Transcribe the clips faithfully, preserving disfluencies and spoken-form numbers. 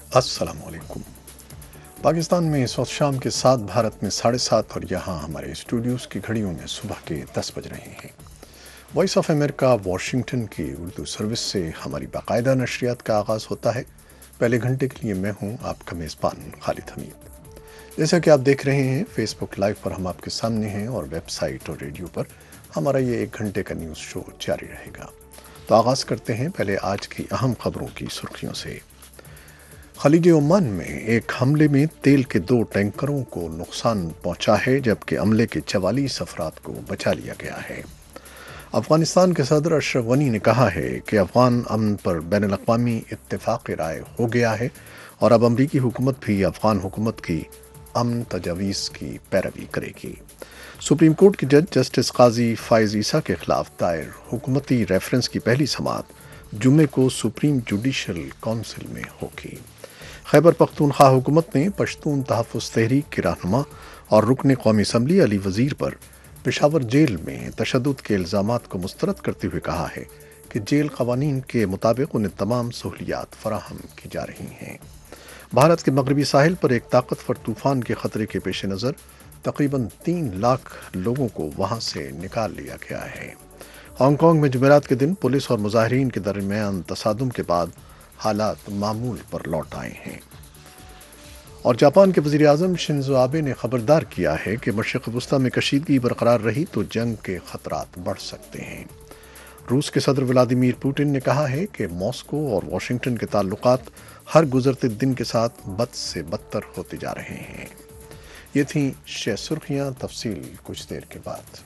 अस्सलाम वालेकुम। पाकिस्तान में इस वक्त शाम के सात, भारत में साढ़े सात और यहाँ हमारे स्टूडियोज़ की घड़ियों में सुबह के दस बज रहे हैं। वॉइस ऑफ अमेरिका वाशिंगटन की उर्दू सर्विस से हमारी बाकायदा नशरियात का आगाज़ होता है। पहले घंटे के लिए मैं हूँ आपका मेज़बान खालिद हमीद। जैसा कि आप देख रहे हैं, फेसबुक लाइव पर हम आपके सामने हैं और वेबसाइट और रेडियो पर हमारा ये एक घंटे का न्यूज़ शो जारी रहेगा। तो आगाज़ करते हैं पहले आज की अहम खबरों की सुर्खियों से। खलीज ओमान में एक हमले में तेल के दो टैंकरों को नुकसान पहुंचा है, जबकि हमले के चवालीस अफराद को बचा लिया गया है। अफगानिस्तान के सदर अशरफ गनी ने कहा है कि अफगान अमन पर बैनुल अक़वामी इत्तेफ़ाक़ राय हो गया है और अब अमरीकी हुकूमत भी अफगान हुकूमत की अमन तजावीज़ की पैरवी करेगी। सुप्रीम कोर्ट के जज जस्टिस काजी फायज़ ईसा के खिलाफ दायर हुकूमती रेफरेंस की पहली समाअत जुमे को सुप्रीम जुडिशल काउंसिल में होगी। खैबर पख्तूनख्वा हुकूमत ने पश्तून तहफ़्फ़ुज़ तहरीक के रहनुमा और रुकन कौमी असम्बली अली वज़ीर पर पेशावर जेल में तशद्दुद के इल्ज़ामात को मुस्तरद करते हुए कहा है कि जेल क़वानीन के मुताबिक उन्हें तमाम सहूलियात फराहम की जा रही हैं। भारत के मगरबी साहिल पर एक ताकतवर तूफ़ान के ख़तरे के पेश नज़र तकरीबन तीन लाख लोगों को वहाँ से निकाल लिया गया है। हांगकांग में जुमेरात के दिन पुलिस और मुजाहिरीन के दरमियान तसादुम के बाद हालात मामूल पर लौट आए हैं। और जापान के वज़ीर आज़म शिंजो आबे ने खबरदार किया है कि मशरिक़ वस्ता में कशीदगी बरकरार रही तो जंग के ख़तरात बढ़ सकते हैं। रूस के सदर व्लादिमीर पुतिन ने कहा है कि मॉस्को और वाशिंगटन के ताल्लुकात हर गुजरते दिन के साथ बद से बदतर होते जा रहे हैं। ये थीं शह सुर्खियाँ, तफसील कुछ देर के बाद।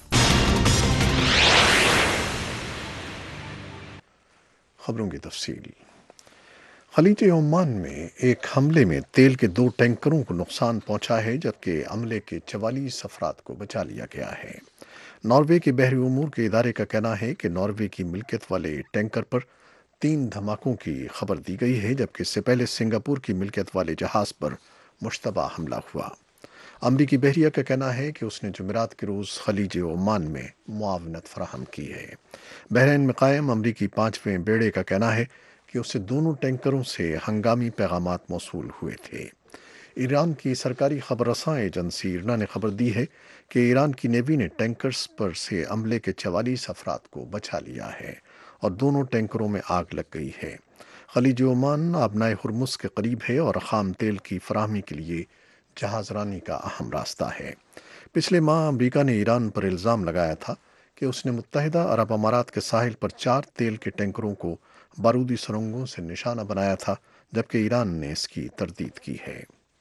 खबरों की तफसील। खलीज ओमान में एक हमले में तेल के दो टैंकरों को नुकसान पहुंचा है, जबकि हमले के चवालीस अफराद को बचा लिया गया है। नॉर्वे के बहरी उमूर के इदारे का कहना है कि नॉर्वे की मिल्कियत वाले टैंकर पर तीन धमाकों की खबर दी गई है, जबकि इससे पहले सिंगापुर की मिल्कियत वाले जहाज पर मुश्तबा हमला हुआ। अमरीकी बहरिया का कहना है कि उसने जुमेरात के रोज़ खलीज ओमान में मुआवनत फराहम की है। बहरीन में कायम अमरीकी पाँचवें बेड़े का कहना है कि उससे दोनों टैंकरों से हंगामी पैगामात मौसूल हुए थे। ईरान की सरकारी खबर रसां एजेंसी इरना ने खबर दी है कि ईरान की नेवी ने टैंकर्स पर से हमले के चवालीस अफराद को बचा लिया है और दोनों टैंकरों में आग लग गई है। खलीज ओमान आबनाए हुर्मुज़ के करीब है और खाम तेल की फराहमी के लिए जहाजरानी का अहम रास्ता है। पिछले माह अमरीका ने ईरान पर इल्ज़ाम लगाया था कि उसने मुत्तहिदा अरब अमारात के साहिल पर चार तेल के टैंकरों को बारूदी सुरंगों से निशाना बनाया था, जबकि ईरान ने इसकी तरदीद की है।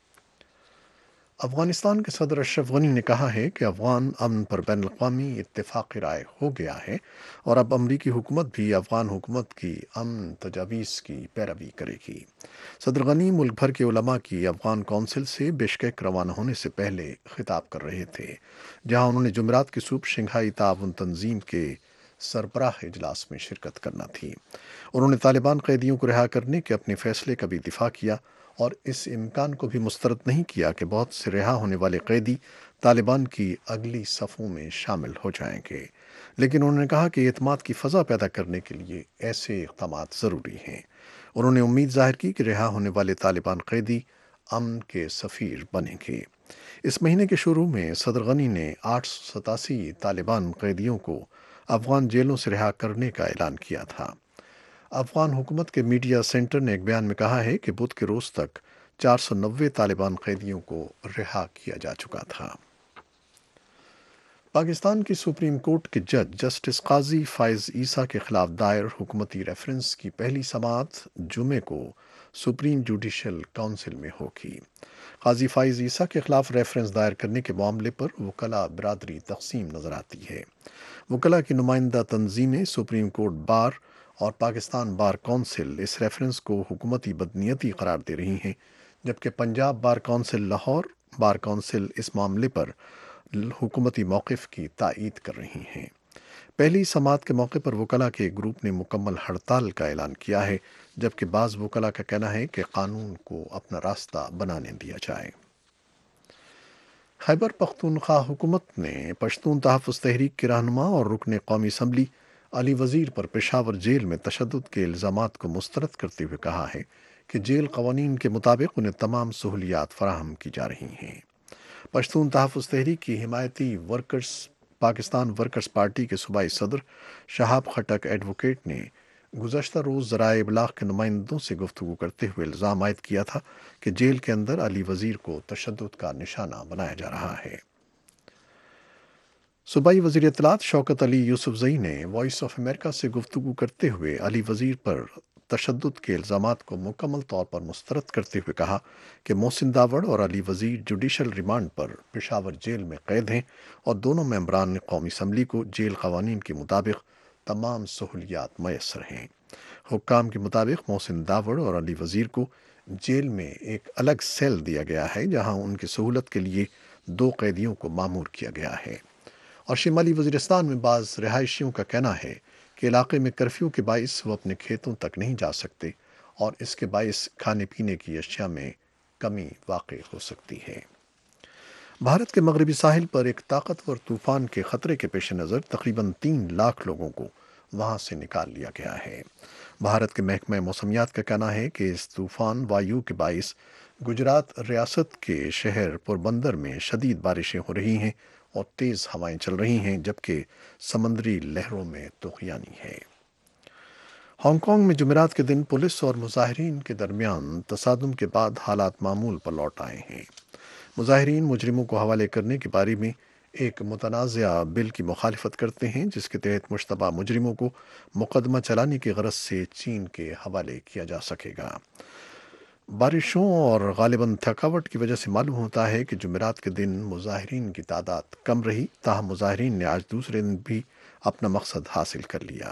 अफगानिस्तान के सदर अशरफ गनी ने कहा है कि अफगान अमन पर बैनुल अक़वामी इत्तेफ़ाक़ राय हो गया है और अब अमरीकी हुकूमत भी अफगान हुकूमत की अमन तजावीज़ की पैरवी करेगी। सदर गनी मुल्क भर के उलमा की अफगान कौंसिल से बिश्केक रवाना होने से पहले खिताब कर रहे थे, जहाँ उन्होंने जुमेरात की सुबह शंघाई ताउन तंजीम के सरबराह इजलास में शिरकत करना थी। उन्होंने तालिबान कैदियों को रिहा करने के अपने फैसले का भी दिफा किया और इस इम्कान को भी मुस्तरद नहीं किया कि बहुत से रिहा होने वाले कैदी तालिबान की अगली सफ़ों में शामिल हो जाएंगे। लेकिन उन्होंने कहा कि एतमाद की फ़ज़ा पैदा करने के लिए ऐसे इक़दाम ज़रूरी हैं। उन्होंने उम्मीद ज़ाहिर की कि रिहा होने वाले तालिबान कैदी अमन के सफ़ीर बनेंगे। इस महीने के शुरू में सदर गनी ने आठ सौ सतासी तालिबान कैदियों को अफगान जेलों से रिहा करने का ऐलान किया था। अफगान हुकूमत के मीडिया सेंटर ने एक बयान में कहा है कि बुध के रोज़ तक चार सौ नब्बे तालिबान कैदियों को रिहा किया जा चुका था। पाकिस्तान की सुप्रीम कोर्ट के जज जस्टिस काजी फायज़ ईसा के खिलाफ दायर हुकूमती रेफरेंस की पहली समाअत जुमे को सुप्रीम जुडिशल काउंसिल में होगी। काजी फायज़ ईसा के खिलाफ रेफरेंस दायर करने के मामले पर वकला बिरादरी तकसीम नज़र आती है। वकला की नुमाइंदा तंजीमें सुप्रीम कोर्ट बार और पाकिस्तान बार काउंसिल इस रेफरेंस को हुकूमती बदनीयती करार दे रही हैं, जबकि Punjab bar council Lahore bar council इस मामले पर हुकूमती मौक़िफ़ की तायीद कर रही हैं। पहली समाअत के मौके पर वकला के एक ग्रुप ने मुकम्मल हड़ताल का ऐलान किया है, जबकि बाज़ वकला का कहना है कि कानून को अपना रास्ता बनाने दिया जाए। खैबर पख्तूनख्वा हुकूमत ने पश्तून तहफ़्फ़ुज़ तहरीक के रहनुमा और रुकन कौमी असम्बली अली वज़ीर पर पेशावर जेल में तशद्दुद के इल्ज़ामात को मुस्तरद करते हुए कहा है کہ جیل قوانین کے مطابق انہیں تمام سہولیات فراہم کی جا رہی ہیں۔ پشتون تحفظ تحریک کی حمایتی ورکرز پاکستان ورکرز پارٹی کے صوبائی صدر شہاب خٹک ایڈوکیٹ نے گزشتہ روز ذرائع ابلاغ کے نمائندوں سے گفتگو کرتے ہوئے الزام عائد کیا تھا کہ جیل کے اندر علی وزیر کو تشدد کا نشانہ بنایا جا رہا ہے۔ صوبائی وزیر اطلاعات شوکت علی یوسف زئی نے وائس آف امریکہ سے گفتگو کرتے ہوئے علی وزیر پر تشدد کے الزامات کو مکمل طور پر مسترد کرتے ہوئے کہا کہ محسن داوڑ اور علی وزیر جوڈیشل ریمانڈ پر پشاور جیل میں قید ہیں اور دونوں ممبران قومی اسمبلی کو جیل قوانین کے مطابق تمام سہولیات میسر ہیں۔ حکام کے مطابق محسن داوڑ اور علی وزیر کو جیل میں ایک الگ سیل دیا گیا ہے جہاں ان کی سہولت کے لیے دو قیدیوں کو مامور کیا گیا ہے، اور شمالی وزیرستان میں بعض رہائشیوں کا کہنا ہے کہ علاقے میں کرفیو کے باعث وہ اپنے کھیتوں تک نہیں جا سکتے اور اس کے باعث کھانے پینے کی اشیاء میں کمی واقع ہو سکتی ہے۔ بھارت کے مغربی ساحل پر ایک طاقتور طوفان کے خطرے کے پیش نظر تقریباً تین لاکھ لوگوں کو وہاں سے نکال لیا گیا ہے۔ بھارت کے محکمہ موسمیات کا کہنا ہے کہ اس طوفان وایو کے باعث گجرات ریاست کے شہر پوربندر میں شدید بارشیں ہو رہی ہیں اور تیز ہوائیں چل رہی ہیں، جبکہ سمندری لہروں میں طغیانی ہے۔ ہانگ کانگ میں جمعرات کے دن پولیس اور مظاہرین کے درمیان تصادم کے بعد حالات معمول پر لوٹ آئے ہیں۔ مظاہرین مجرموں کو حوالے کرنے کے بارے میں ایک متنازعہ بل کی مخالفت کرتے ہیں جس کے تحت مشتبہ مجرموں کو مقدمہ چلانے کی غرض سے چین کے حوالے کیا جا سکے گا۔ بارشوں اور غالباً تھکاوٹ کی وجہ سے معلوم ہوتا ہے کہ جمعرات کے دن مظاہرین کی تعداد کم رہی، تاہم مظاہرین نے آج دوسرے دن بھی اپنا مقصد حاصل کر لیا۔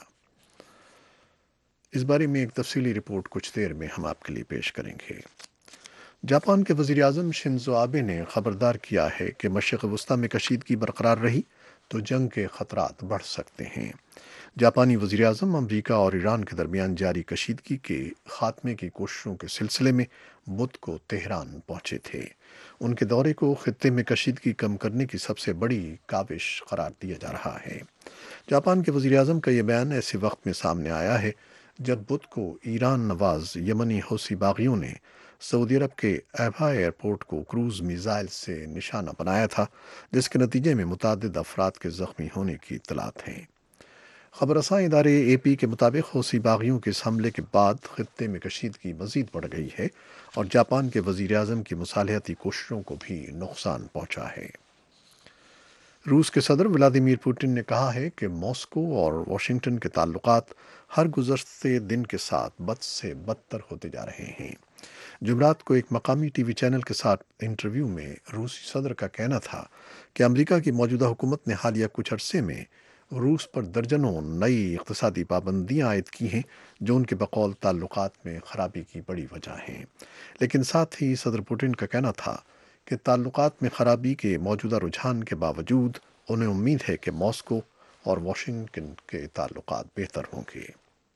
اس بارے میں ایک تفصیلی رپورٹ کچھ دیر میں ہم آپ کے لیے پیش کریں گے۔ جاپان کے وزیر اعظم شنزو آبے نے خبردار کیا ہے کہ مشرق وسطی میں کشیدگی برقرار رہی تو جنگ کے خطرات بڑھ سکتے ہیں۔ جاپانی وزیر اعظم امریکہ اور ایران کے درمیان جاری کشیدگی کے خاتمے کی کوششوں کے سلسلے میں بدھ کو تہران پہنچے تھے۔ ان کے دورے کو خطے میں کشیدگی کم کرنے کی سب سے بڑی کاوش قرار دیا جا رہا ہے۔ جاپان کے وزیر اعظم کا یہ بیان ایسے وقت میں سامنے آیا ہے جب بدھ کو ایران نواز یمنی حوثی باغیوں نے سعودی عرب کے ایبھا ایئرپورٹ کو کروز میزائل سے نشانہ بنایا تھا، جس کے نتیجے میں متعدد افراد کے زخمی ہونے کی اطلاعات ہیں۔ خبر رساں ادارے اے پی کے مطابق حوثی باغیوں کے اس حملے کے بعد خطے میں کشیدگی مزید بڑھ گئی ہے اور جاپان کے وزیر اعظم کی مصالحتی کوششوں کو بھی نقصان پہنچا ہے۔ روس کے صدر ولادیمیر پوٹن نے کہا ہے کہ ماسکو اور واشنگٹن کے تعلقات ہر گزرتے دن کے ساتھ بد سے بدتر ہوتے جا رہے ہیں۔ جمعرات کو ایک مقامی ٹی وی چینل کے ساتھ انٹرویو میں روسی صدر کا کہنا تھا کہ امریکہ کی موجودہ حکومت نے حالیہ کچھ عرصے میں روس پر درجنوں نئی اقتصادی پابندیاں عائد کی ہیں جو ان کے بقول تعلقات میں خرابی کی بڑی وجہ ہیں، لیکن ساتھ ہی صدر پوٹن کا کہنا تھا کہ تعلقات میں خرابی کے موجودہ رجحان کے باوجود انہیں امید ہے کہ ماسکو اور واشنگٹن کے تعلقات بہتر ہوں گے۔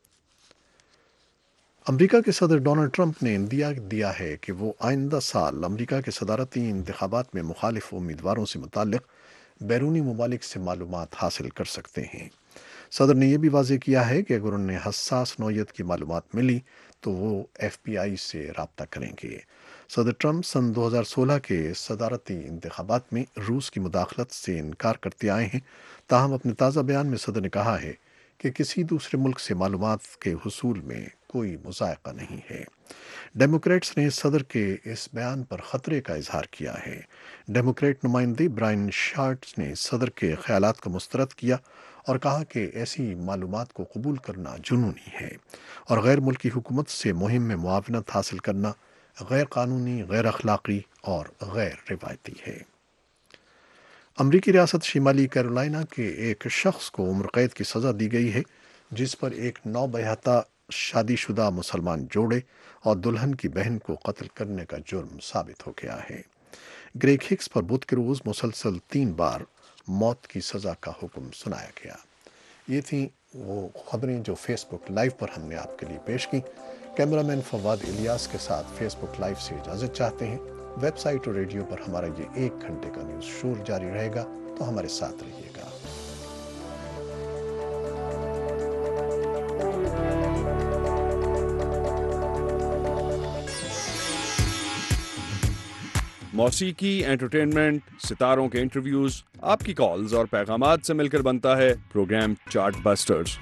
امریکہ کے صدر ڈونلڈ ٹرمپ نے اندیا دیا ہے کہ وہ آئندہ سال امریکہ کے صدارتی انتخابات میں مخالف امیدواروں سے متعلق بیرونی ممالک سے معلومات حاصل کر سکتے ہیں۔ صدر نے یہ بھی واضح کیا ہے کہ اگر انہیں حساس نوعیت کی معلومات ملی تو وہ ایف بی آئی سے رابطہ کریں گے۔ صدر ٹرمپ سن دو ہزار سولہ کے صدارتی انتخابات میں روس کی مداخلت سے انکار کرتے آئے ہیں، تاہم اپنے تازہ بیان میں صدر نے کہا ہے کہ کسی دوسرے ملک سے معلومات کے حصول میں کوئی مذائقہ نہیں ہے۔ ڈیموکریٹس نے صدر کے اس بیان پر خطرے کا اظہار کیا ہے۔ ڈیموکریٹ نمائندے برائن شارٹز نے صدر کے خیالات کو مسترد کیا اور کہا کہ ایسی معلومات کو قبول کرنا جنونی ہے اور غیر ملکی حکومت سے مہم میں معاونت حاصل کرنا غیر قانونی، غیر اخلاقی اور غیر روایتی ہے۔ امریکی ریاست شمالی کیرولائنا کے ایک شخص کو عمر قید کی سزا دی گئی ہے جس پر ایک نوبہتہ شادی شدہ مسلمان جوڑے اور دلہن کی بہن کو قتل کرنے کا جرم ثابت ہو گیا ہے۔ گریگ ہکس پر بدھ کے روز مسلسل تین بار موت کی سزا کا حکم سنایا گیا۔ یہ تھیں وہ خبریں جو فیس بک لائیو پر ہم نے آپ کے لیے پیش کی۔ کیمرامین فواد الیاس کے ساتھ فیس بک لائیو سے اجازت چاہتے ہیں۔ ویب سائٹ اور ریڈیو پر ہمارا یہ ایک گھنٹے کا نیوز شور جاری رہے گا، تو ہمارے ساتھ رہیے گا۔ موسیقی، انٹرٹینمنٹ، ستاروں کے انٹرویوز، آپ کی کالز اور پیغامات سے مل کر بنتا ہے پروگرام چارٹ بسٹرز۔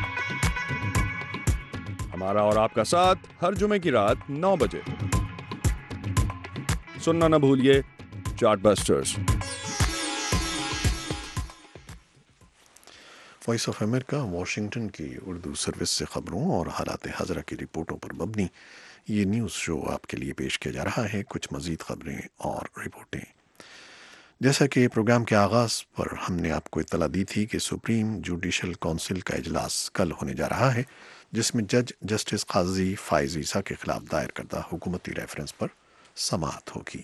ہمارا اور آپ کا ساتھ ہر جمعے کی رات نو بجے سننا نہ بھولیے chart busters. Voice of America Washington کی اردو سروس سے خبروں اور حالات حاضرہ کی رپورٹوں پر مبنی یہ نیوز شو آپ کے لیے پیش کیا جا رہا ہے۔ کچھ مزید خبریں اور رپورٹیں، جیسا کہ پروگرام کے آغاز پر ہم نے آپ کو اطلاع دی تھی کہ سپریم جوڈیشل کونسل کا اجلاس کل ہونے جا رہا ہے، جس میں جج جسٹس قاضی فائز عیسیٰ کے خلاف دائر کردہ حکومتی ریفرنس پر سماعت ہوگی۔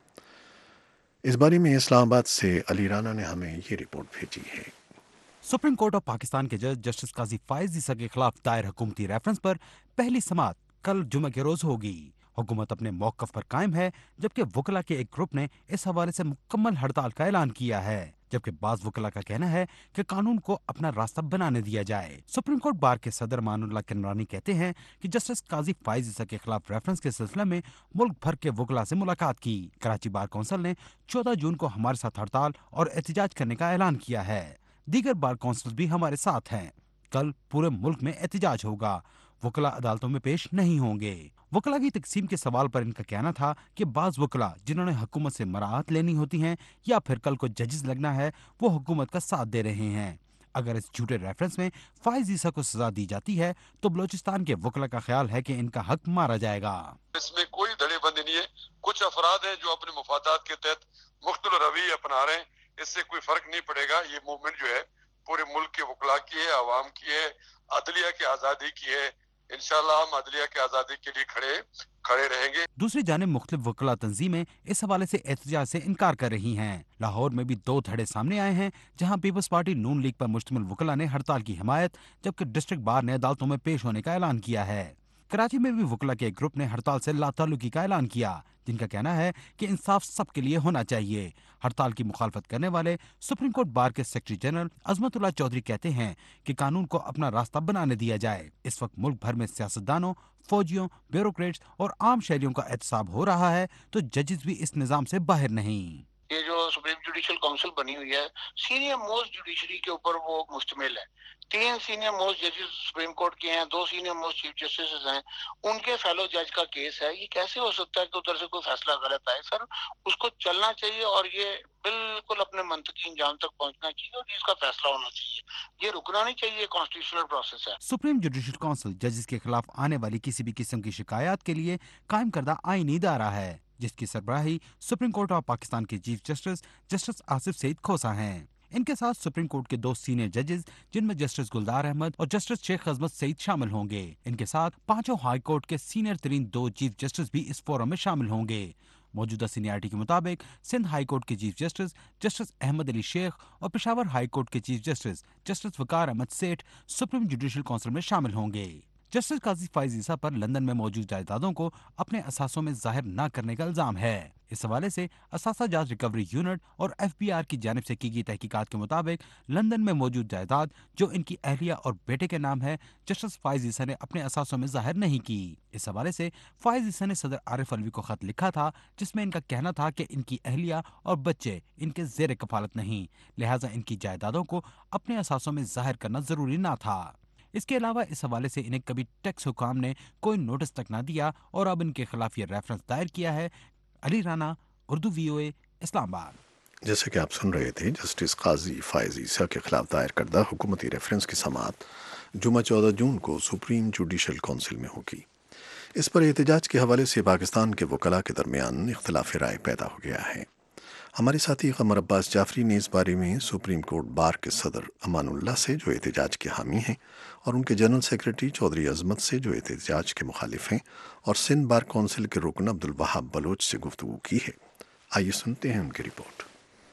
اس بارے میں اسلام آباد سے علی رانا نے ہمیں یہ رپورٹ بھیجی ہے۔ سپریم کورٹ آف پاکستان کے جج جسٹس قاضی فائز عیسیٰ کے خلاف دائر حکومتی ریفرنس پر پہلی سماعت کل جمعہ کے روز ہوگی۔ حکومت اپنے موقف پر قائم ہے، جبکہ وکلا کے ایک گروپ نے اس حوالے سے مکمل ہڑتال کا اعلان کیا ہے، جبکہ بعض وکلا کا کہنا ہے کہ قانون کو اپنا راستہ بنانے دیا جائے۔ سپریم کورٹ بار کے صدر امان اللہ کنرانی کہتے ہیں کہ جسٹس قاضی فائز عیسیٰ کے خلاف ریفرنس کے سلسلے میں ملک بھر کے وکلا سے ملاقات کی۔ کراچی بار کونسل نے چودہ جون کو ہمارے ساتھ ہڑتال اور احتجاج کرنے کا اعلان کیا ہے۔ دیگر بار کونسل بھی ہمارے ساتھ ہیں۔ کل پورے ملک میں احتجاج ہوگا، وکلا عدالتوں میں پیش نہیں ہوں گے۔ وکلا کی تقسیم کے سوال پر ان کا کہنا تھا کہ بعض وکلا جنہوں نے حکومت سے مراعات لینی ہوتی ہیں یا پھر کل کو ججز لگنا ہے، وہ حکومت کا ساتھ دے رہے ہیں۔ اگر اس جھوٹے ریفرنس میں فائز عیسیٰ کو سزا دی جاتی ہے تو بلوچستان کے وکلا کا خیال ہے کہ ان کا حق مارا جائے گا۔ اس میں کوئی دھڑے بندی نہیں ہے۔ کچھ افراد ہیں جو اپنے مفادات کے تحت مختلف رویے اپنا رہے ہیں، اس سے کوئی فرق نہیں پڑے گا۔ یہ موومنٹ جو ہے پورے ملک کے وکلا کی ہے، عوام کی ہے، عدلیہ کی آزادی کی ہے۔ انشاءاللہ ہم عدلیہ کی آزادی کے لیے کھڑے کھڑے رہیں گے۔ دوسری جانب مختلف وکلا تنظیمیں اس حوالے سے احتجاج سے انکار کر رہی ہیں۔ لاہور میں بھی دو دھڑے سامنے آئے ہیں، جہاں پیپلز پارٹی نون لیگ پر مشتمل وکلا نے ہڑتال کی حمایت، جبکہ ڈسٹرکٹ بار نے عدالتوں میں پیش ہونے کا اعلان کیا ہے۔ کراچی میں بھی وکلا کے ایک گروپ نے ہڑتال سے لا تعلقی کا اعلان کیا، جن کا کہنا ہے کہ انصاف سب کے لیے ہونا چاہیے۔ ہڑتال کی مخالفت کرنے والے سپریم کورٹ بار کے سیکرٹری جنرل عظمت اللہ چودھری کہتے ہیں کہ قانون کو اپنا راستہ بنانے دیا جائے۔ اس وقت ملک بھر میں سیاستدانوں، فوجیوں، بیوروکریٹس اور عام شہریوں کا احتساب ہو رہا ہے، تو ججز بھی اس نظام سے باہر نہیں۔ یہ جو سپریم جوڈیشل کونسل بنی ہوئی ہے، سینئر موسٹ جوڈیشری کے اوپر وہ مشتمل ہے۔ تین سینئر موسٹ ججز سپریم کورٹ کے ہیں، دو سینئر موسٹ چیف جسٹس ہیں، ان کے فیلو جج کا کیس ہے۔ یہ کیسے ہو سکتا ہے کہ ادھر سے کوئی فیصلہ غلط آئے؟ سر اس کو چلنا چاہیے اور یہ بالکل اپنے منطقی انجام تک پہنچنا چاہیے اور اس کا فیصلہ ہونا چاہیے، یہ رکنا نہیں چاہیے۔ کانسٹیٹیوشنل پروسیس ہے۔ سپریم جوڈیشل کونسل ججز کے خلاف آنے والی کسی بھی قسم کی شکایات کے لیے قائم کردہ آئینی ادارہ ہے، جس کی سربراہی سپریم کورٹ آف پاکستان کے chief justice justice Asif Saeed Khosa ہیں۔ ان کے ساتھ سپریم کورٹ کے دو سینئر ججز، جن میں جسٹس گلدار احمد اور جسٹس شیخ عظمت سعید شامل ہوں گے۔ ان کے ساتھ پانچوں ہائی کورٹ کے سینئر ترین دو چیف جسٹس بھی اس فورم میں شامل ہوں گے۔ موجودہ سینیارٹی کے مطابق سندھ ہائی کورٹ کے chief justice justice Ahmed Ali Sheikh اور پشاور ہائی کورٹ کے chief justice justice Waqar Ahmed Seth supreme judicial council میں شامل ہوں گے۔ جسٹس قاضی فائز عیسیٰ پر لندن میں موجود جائیدادوں کو اپنے اثاثوں میں ظاہر نہ کرنے کا الزام ہے۔ اس حوالے سے اثاثہ جات ریکوری یونٹ اور ایف بی آر کی جانب سے کی گئی تحقیقات کے مطابق لندن میں موجود جائیداد جو ان کی اہلیہ اور بیٹے کے نام ہے، جسٹس فائز عیسیٰ نے اپنے اثاثوں میں ظاہر نہیں کی۔ اس حوالے سے فائز عیسیٰ نے صدر عارف علوی کو خط لکھا تھا، جس میں ان کا کہنا تھا کہ ان کی اہلیہ اور بچے ان کے زیر کفالت نہیں، لہٰذا ان کی جائیدادوں کو اپنے اثاثوں میں ظاہر کرنا ضروری نہ تھا۔ اس کے علاوہ اس حوالے سے انہیں کبھی ٹیکس حکام نے کوئی نوٹس تک نہ دیا اور اب ان کے خلاف یہ ریفرنس دائر کیا ہے۔ علی رانا، اردو وی او اے، اسلام آباد۔ جیسے کہ آپ سن رہے تھے، جسٹس قاضی فائز عیسیٰ کے خلاف دائر کردہ حکومتی ریفرنس کی سماعت جمعہ چودہ جون کو سپریم جوڈیشل کونسل میں ہوگی۔ اس پر احتجاج کے حوالے سے پاکستان کے وکلاء کے درمیان اختلاف رائے پیدا ہو گیا ہے۔ ہمارے ساتھی قمر عباس جعفری نے اس بارے میں سپریم کورٹ بار کے صدر امان اللہ سے، جو احتجاج کے حامی ہیں، اور ان کے جنرل سیکرٹری چودھری عظمت سے، جو احتجاج کے مخالف ہیں، اور سندھ بار کونسل کے رکن عبدالوہاب بلوچ سے گفتگو کی ہے۔ آئیے سنتے ہیں ان کی رپورٹ۔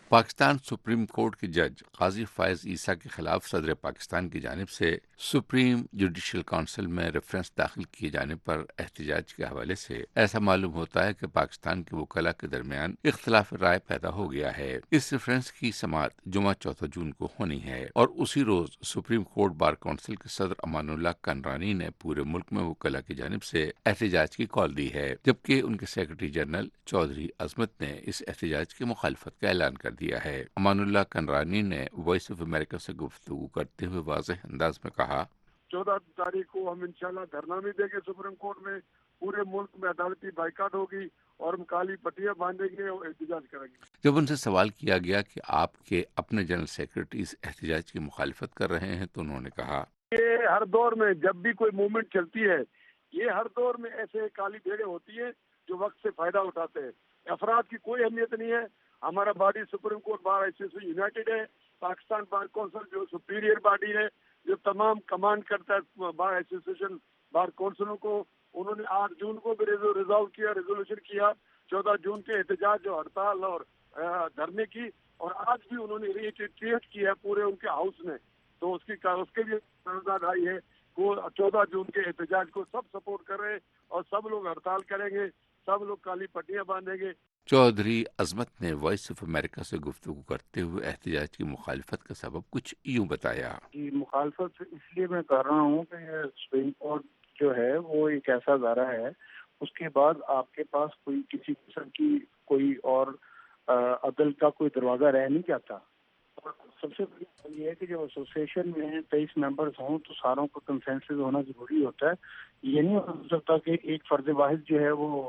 پاکستان سپریم کورٹ کے جج قاضی فائز عیسیٰ کے خلاف صدر پاکستان کی جانب سے سپریم جوڈیشل کونسل میں ریفرنس داخل کیے جانے پر احتجاج کے حوالے سے ایسا معلوم ہوتا ہے کہ پاکستان کے وکلاء کے درمیان اختلاف رائے پیدا ہو گیا ہے۔ اس ریفرنس کی سماعت جمعہ چودہ جون کو ہونی ہے اور اسی روز سپریم کورٹ بار کونسل کے صدر امان اللہ کنرانی نے پورے ملک میں وکلاء کی جانب سے احتجاج کی کال دی ہے، جبکہ ان کے سیکرٹری جنرل چودھری عظمت نے اس احتجاج کی مخالفت کا اعلان کر دیا ہے۔ امان اللہ کنرانی نے وائس آف امریکہ سے گفتگو کرتے ہوئے واضح انداز میں کہا، چودہ تاریخ کو ہم انشاءاللہ دھرنا بھی دیں گے سپریم کورٹ میں، پورے ملک میں عدالتی بائیکاٹ ہوگی اور ہم کالی پٹیاں باندھیں گے اور احتجاج کریں گے۔ جب ان سے سوال کیا گیا کہ آپ کے اپنے جنرل سیکرٹری اس احتجاج کی مخالفت کر رہے ہیں تو انہوں نے کہا، یہ ہر دور میں جب بھی کوئی موومنٹ چلتی ہے، یہ ہر دور میں ایسے کالی بھیڑیں ہوتی ہیں جو وقت سے فائدہ اٹھاتے ہیں۔ افراد کی کوئی اہمیت نہیں ہے، ہمارا باڈی سپریم کورٹ بار ایسوسی یونائٹڈ ہے، پاکستان بار کونسل جو سپیریئر باڈی ہے جو تمام کمانڈ کرتا ہے بار ایسوسیشن بار کونسلوں کو، انہوں نے آٹھ جون کو بھی ریزالو کیا، ریزولوشن کیا چودہ جون کے احتجاج اور ہڑتال اور دھرنے کی، اور آج بھی انہوں نے ریٹریٹ کیا پورے ان کے ہاؤس میں، تو اس کی اس کے بھی قرارداد آئی ہے وہ چودہ جون کے احتجاج کو سب سپورٹ کر رہے ہیں اور سب لوگ ہڑتال کریں گے، سب لوگ کالی پٹیاں باندھیں گے۔ چودھری عظمت نے وائس آف امریکہ سے گفتگو کرتے ہوئے احتجاج کی مخالفت کا سبب کچھ یوں بتایا، جی مخالفت اس لیے میں کر رہا ہوں کہ سپریم کورٹ جو ہے وہ ایک ایسا ادارہ ہے، اس کے بعد آپ کے پاس کوئی کسی قسم کی کوئی اور عدل کا کوئی دروازہ رہ نہیں جاتا۔ اور سب سے بڑی بات یہ ہے کہ جب ایسوسیشن میں تیئیس ممبرز ہوں تو ساروں کو کنسنسس ہونا ضروری ہوتا ہے۔ یہ نہیں ہو سکتا کہ ایک فرد واحد جو ہے وہ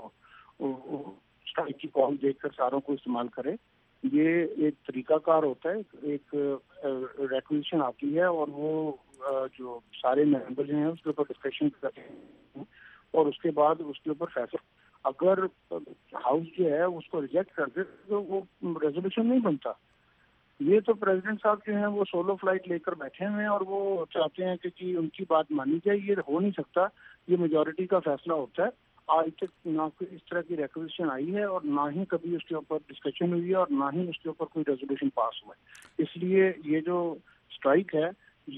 اسٹرائک کی کال دیکھ کر ساروں کو استعمال کرے۔ یہ ایک طریقہ کار ہوتا ہے، ایک ریکویزیشن آتی ہے اور وہ جو سارے ممبر ہیں اس کے اوپر ڈسکشن کرتے ہیں اور اس کے بعد اس کے اوپر فیصلہ، اگر ہاؤس جو ہے اس کو ریجیکٹ کر دے تو وہ ریزولوشن نہیں بنتا۔ یہ تو پریزیڈنٹ صاحب جو ہیں وہ سولو فلائٹ لے کر بیٹھے ہوئے ہیں اور وہ چاہتے ہیں کہ جی ان کی بات مانی جائے، یہ ہو نہیں سکتا، یہ میجورٹی کا فیصلہ ہوتا ہے۔ آج تک نہ کوئی اس طرح کی ریکویزیشن آئی ہے اور نہ ہی کبھی اس کے اوپر ڈسکشن ہوئی ہے اور نہ ہی اس کے اوپر کوئی ریزولوشن پاس ہوا ہے۔ اس لیے یہ جو اسٹرائک ہے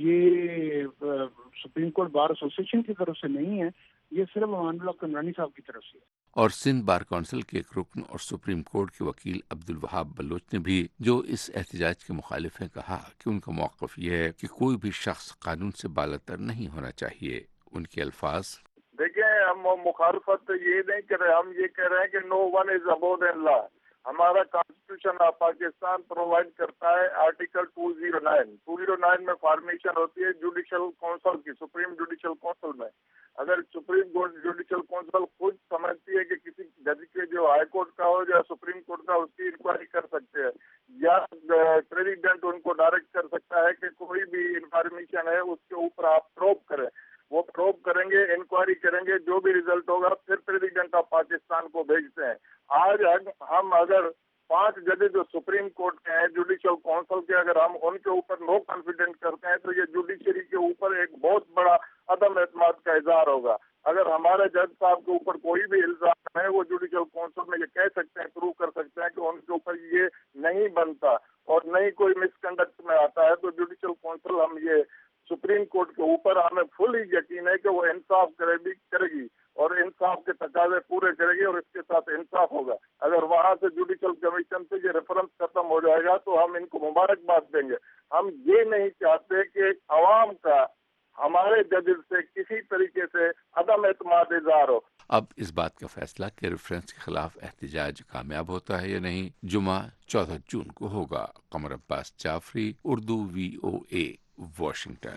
یہ سپریم کورٹ بار ایسوسیشن کی طرف سے نہیں ہے، یہ صرف امان اللہ کنرانی صاحب کی طرف سے ہے۔ اور سندھ بار کونسل کے ایک رکن اور سپریم کورٹ کے وکیل عبدالوہاب بلوچ نے بھی جو اس احتجاج کے مخالف ہیں کہا کہ ان کا موقف یہ ہے کہ کوئی بھی شخص قانون سے بالاتر نہیں ہونا چاہیے۔ ان کے الفاظ، دیکھیں ہم مخالفت یہ نہیں کر رہے، ہم یہ کہہ رہے ہیں کہ نو ون از اباؤٹ لا۔ ہمارا کانسٹیٹیوشن آف پاکستان پرووائڈ کرتا ہے article two zero nine two zero nine میں فارمیشن ہوتی ہے جوڈیشل کونسل کی، سپریم جوڈیشل کونسل میں۔ اگر سپریم جوڈیشل کونسل خود سمجھتی ہے کہ کسی جج کے جو ہائی کورٹ کا ہو یا سپریم کورٹ کا، اس کی انکوائری کر سکتے ہیں، یا پریزیڈنٹ ان کو ڈائریکٹ کر سکتا ہے کہ کوئی بھی انفارمیشن ہے اس کے اوپر آپ پروب کریں، وہ پروب کریں گے، انکوائری کریں گے، جو بھی ریزلٹ ہوگا پھر پریزیڈنٹ آف پاکستان کو بھیجتے ہیں۔ آج ہم اگر پانچ ججز جو سپریم کورٹ کے ہیں جوڈیشل کونسل کے، اگر ہم ان کے اوپر نو کانفیڈنٹ کرتے ہیں تو یہ جوڈیشری کے اوپر ایک بہت بڑا عدم اعتماد کا اظہار ہوگا۔ اگر ہمارے جج صاحب کے اوپر کوئی بھی الزام ہے وہ جوڈیشل کونسل میں یہ کہہ سکتے ہیں، پروو کر سکتے ہیں کہ ان کے اوپر یہ نہیں بنتا اور نہیں کوئی مس کنڈکٹ میں آتا ہے، تو جوڈیشل کونسل ہم یہ سپریم کورٹ کے اوپر ہمیں فل ہی یقین ہے کہ وہ انصاف کرے بھی کرے گی اور انصاف کے تقاضے پورے کرے گی اور اس کے ساتھ انصاف ہوگا۔ اگر وہاں سے جوڈیشل کمیشن سے یہ ریفرنس ختم ہو جائے گا تو ہم ان کو مبارکباد دیں گے۔ ہم یہ نہیں چاہتے کہ عوام کا ہمارے ججز سے کسی طریقے سے عدم اعتماد اظہار ہو۔ اب اس بات کا فیصلہ کہ ریفرنس کے خلاف احتجاج کامیاب ہوتا ہے یا نہیں جمعہ چودہ جون کو ہوگا۔ Qamar Abbas Jafri, Urdu V O A, Washington.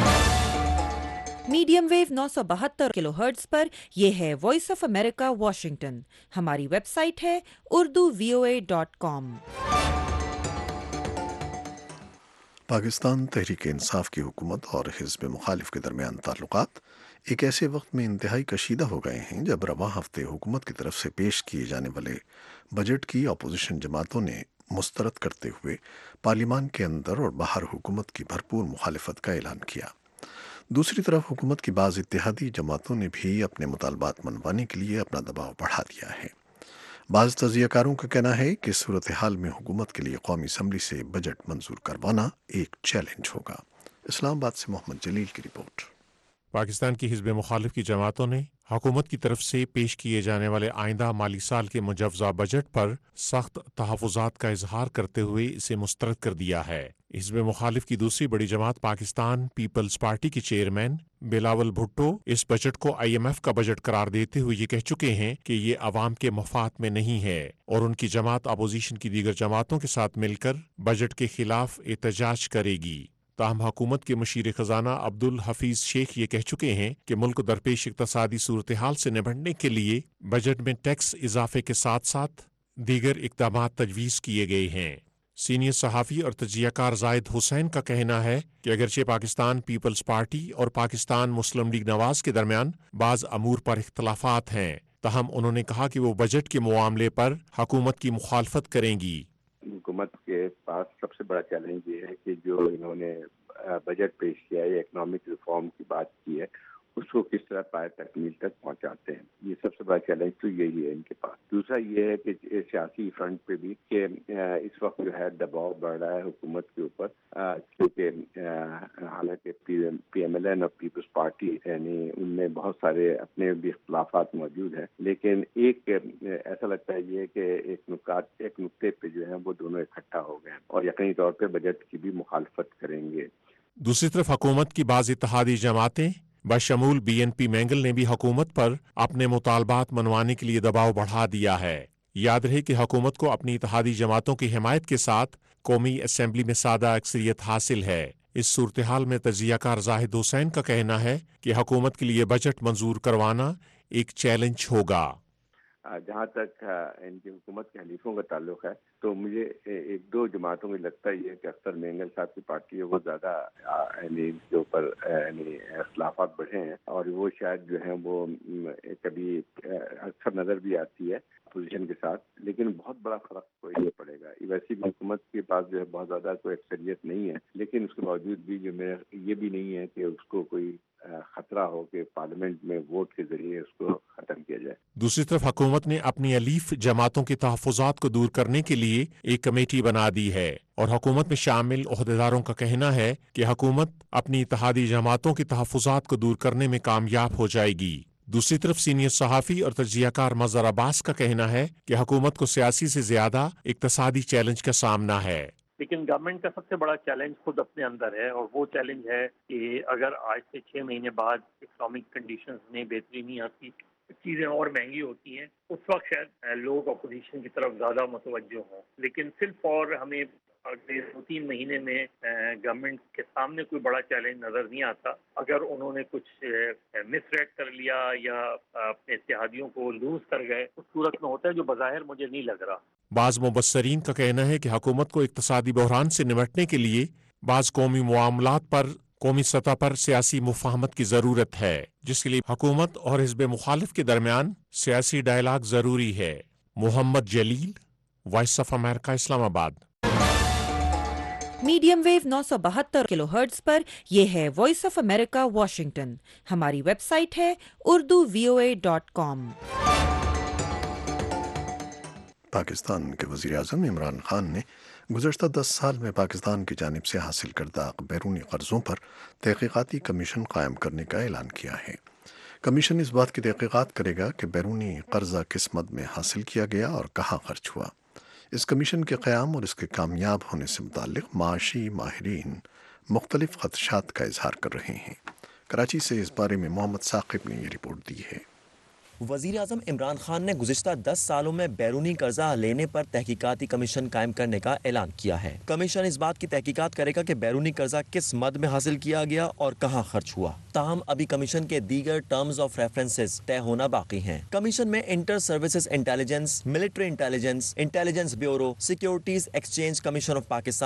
Medium wave نو سو بہتر کلو ہرٹز پر یہ ہے وائس آف امریکہ واشنگٹن۔ ہماری ویب سائٹ ہے Urdu V O A dot com. Pakistan Tehreek Insaf کی حکومت اور حزب مخالف کے درمیان تعلقات ایک ایسے وقت میں انتہائی کشیدہ ہو گئے ہیں جب رواں ہفتے حکومت کی طرف سے پیش کیے جانے والے بجٹ کی اپوزیشن جماعتوں نے مسترد کرتے ہوئے پارلیمان کے اندر اور باہر حکومت کی بھرپور مخالفت کا اعلان کیا۔ دوسری طرف حکومت کی بعض اتحادی جماعتوں نے بھی اپنے مطالبات منوانے کے لیے اپنا دباؤ بڑھا دیا ہے۔ بعض تجزیہ کاروں کا کہنا ہے کہ صورتحال میں حکومت کے لیے قومی اسمبلی سے بجٹ منظور کروانا ایک چیلنج ہوگا۔ اسلام آباد سے محمد جلیل کی رپورٹ۔ پاکستان کی حزب مخالف کی جماعتوں نے حکومت کی طرف سے پیش کیے جانے والے آئندہ مالی سال کے مجوزہ بجٹ پر سخت تحفظات کا اظہار کرتے ہوئے اسے مسترد کر دیا ہے۔ حزب مخالف کی دوسری بڑی جماعت پاکستان پیپلز پارٹی کے چیئرمین بلاول بھٹو اس بجٹ کو آئی ایم ایف کا بجٹ قرار دیتے ہوئے یہ کہہ چکے ہیں کہ یہ عوام کے مفاد میں نہیں ہے، اور ان کی جماعت اپوزیشن کی دیگر جماعتوں کے ساتھ مل کر بجٹ کے خلاف احتجاج کرے گی۔ تاہم حکومت کے مشیر خزانہ عبدالحفیظ شیخ یہ کہہ چکے ہیں کہ ملک درپیش اقتصادی صورتحال سے نمٹنے کے لیے بجٹ میں ٹیکس اضافے کے ساتھ ساتھ دیگر اقدامات تجویز کیے گئے ہیں۔ سینئر صحافی اور تجزیہ کار زاہد حسین کا کہنا ہے کہ اگرچہ پاکستان پیپلز پارٹی اور پاکستان مسلم لیگ نواز کے درمیان بعض امور پر اختلافات ہیں، تاہم انہوں نے کہا کہ وہ بجٹ کے معاملے پر حکومت کی مخالفت کریں گی۔ حکومت کے پاس سب سے بڑا چیلنج یہ ہے کہ جو انہوں نے بجٹ پیش کیا ہے، اکنامک ریفارم کی بات کی ہے، اس کو کس طرح پائے تکمیل تک پہنچاتے ہیں۔ یہ سب سے بڑا چیلنج تو یہی ہے ان کے پاس۔ دوسرا یہ ہے کہ سیاسی فرنٹ پہ بھی کہ اس وقت جو ہے دباؤ بڑھ رہا ہے حکومت کے اوپر، کیونکہ حالانکہ پی ایم ایل این اور پیپلز پارٹی یعنی ان میں بہت سارے اپنے بھی اختلافات موجود ہیں، لیکن ایک ایسا لگتا ہے یہ کہ ایک نکات ایک نقطے پہ جو ہے وہ دونوں اکٹھا ہو گئے اور یقینی طور پہ بجٹ کی بھی مخالفت کریں گے۔ دوسری طرف حکومت کی بعض اتحادی جماعتیں بشمول بی این پی مینگل نے بھی حکومت پر اپنے مطالبات منوانے کے لیے دباؤ بڑھا دیا ہے۔ یاد رہے کہ حکومت کو اپنی اتحادی جماعتوں کی حمایت کے ساتھ قومی اسمبلی میں سادہ اکثریت حاصل ہے۔ اس صورتحال میں تجزیہ کار زاہد حسین کا کہنا ہے کہ حکومت کے لیے بجٹ منظور کروانا ایک چیلنج ہوگا۔ جہاں تک ان کی حکومت کے حلیفوں کا تعلق ہے تو مجھے ایک دو جماعتوں میں لگتا ہے یہ کہ اختر مینگل صاحب کی پارٹی ہے وہ زیادہ یعنی کے اوپر یعنی اختلافات بڑھے ہیں، اور وہ شاید جو ہیں وہ کبھی اکثر نظر بھی آتی ہے اپوزیشن کے ساتھ، لیکن بہت بڑا فرق کوئی نہیں پڑے گا۔ ویسی بھی حکومت کے پاس جو ہے بہت زیادہ کوئی اکثریت نہیں ہے، لیکن اس کے باوجود بھی جو میں یہ بھی نہیں ہے کہ اس کو کوئی خطرہ ہو کہ پارلیمنٹ میں ووٹ کے ذریعے اس کو ختم کیا جائے۔ دوسری طرف حکومت نے اپنی الیف جماعتوں کے تحفظات کو دور کرنے کے لیے ایک کمیٹی بنا دی ہے، اور حکومت میں شامل عہدیداروں کا کہنا ہے کہ حکومت اپنی اتحادی جماعتوں کے تحفظات کو دور کرنے میں کامیاب ہو جائے گی۔ دوسری طرف سینئر صحافی اور تجزیہ کار مظہر عباس کا کہنا ہے کہ حکومت کو سیاسی سے زیادہ اقتصادی چیلنج کا سامنا ہے۔ لیکن گورنمنٹ کا سب سے بڑا چیلنج خود اپنے اندر ہے، اور وہ چیلنج ہے کہ اگر آج سے چھ مہینے بعد اکنامک کنڈیشنز میں بہتری نہیں آتی، چیزیں اور مہنگی ہوتی ہیں، اس وقت شاید لوگ اپوزیشن کی طرف زیادہ متوجہ ہوں۔ لیکن صرف اور ہمیں اگلے دو تین مہینے میں گورنمنٹ کے سامنے کوئی بڑا چیلنج نظر نہیں آتا۔ اگر انہوں نے کچھ مس ریڈ کر لیا یا اپنے اتحادیوں کو لوز کر گئے، اس صورت میں ہوتا ہے جو بظاہر مجھے نہیں لگ رہا۔ بعض مبصرین کا کہنا ہے کہ حکومت کو اقتصادی بحران سے نمٹنے کے لیے بعض قومی معاملات پر قومی سطح پر سیاسی مفاہمت کی ضرورت ہے، جس کے لیے حکومت اور حزب مخالف کے درمیان سیاسی ڈائلاگ ضروری ہے۔ محمد جلیل، وائس آف امریکہ، اسلام آباد۔ میڈیم ویو نو سو بہتر کلو ہرٹز پر یہ ہے وائس آف امریکہ واشنگٹن۔ ہماری ویب سائٹ ہے Urdu V O A dot com. Pakistan کے وزیر اعظم عمران خان نے گزشتہ دس سال میں پاکستان کی جانب سے حاصل کردہ بیرونی قرضوں پر تحقیقاتی کمیشن قائم کرنے کا اعلان کیا ہے۔ کمیشن اس بات کی تحقیقات کرے گا کہ بیرونی قرضہ کس مد میں حاصل کیا گیا اور کہاں خرچ ہوا۔ اس کمیشن کے قیام اور اس کے کامیاب ہونے سے متعلق معاشی ماہرین مختلف خدشات کا اظہار کر رہے ہیں۔ کراچی سے اس بارے میں محمد ثاقب نے یہ رپورٹ دی ہے۔ وزیر اعظم عمران خان نے گزشتہ دس سالوں میں بیرونی قرضہ لینے پر تحقیقاتی کمیشن قائم کرنے کا اعلان کیا ہے۔ کمیشن اس بات کی تحقیقات کرے گا کہ بیرونی قرضہ کس مد میں حاصل کیا گیا اور کہاں خرچ ہوا۔ تاہم ابھی کمیشن کے دیگر ٹرمز آف ریفرنسز طے ہونا باقی ہیں۔ کمیشن میں inter services intelligence, military intelligence, intelligence bureau, securities exchange commission of Pakistan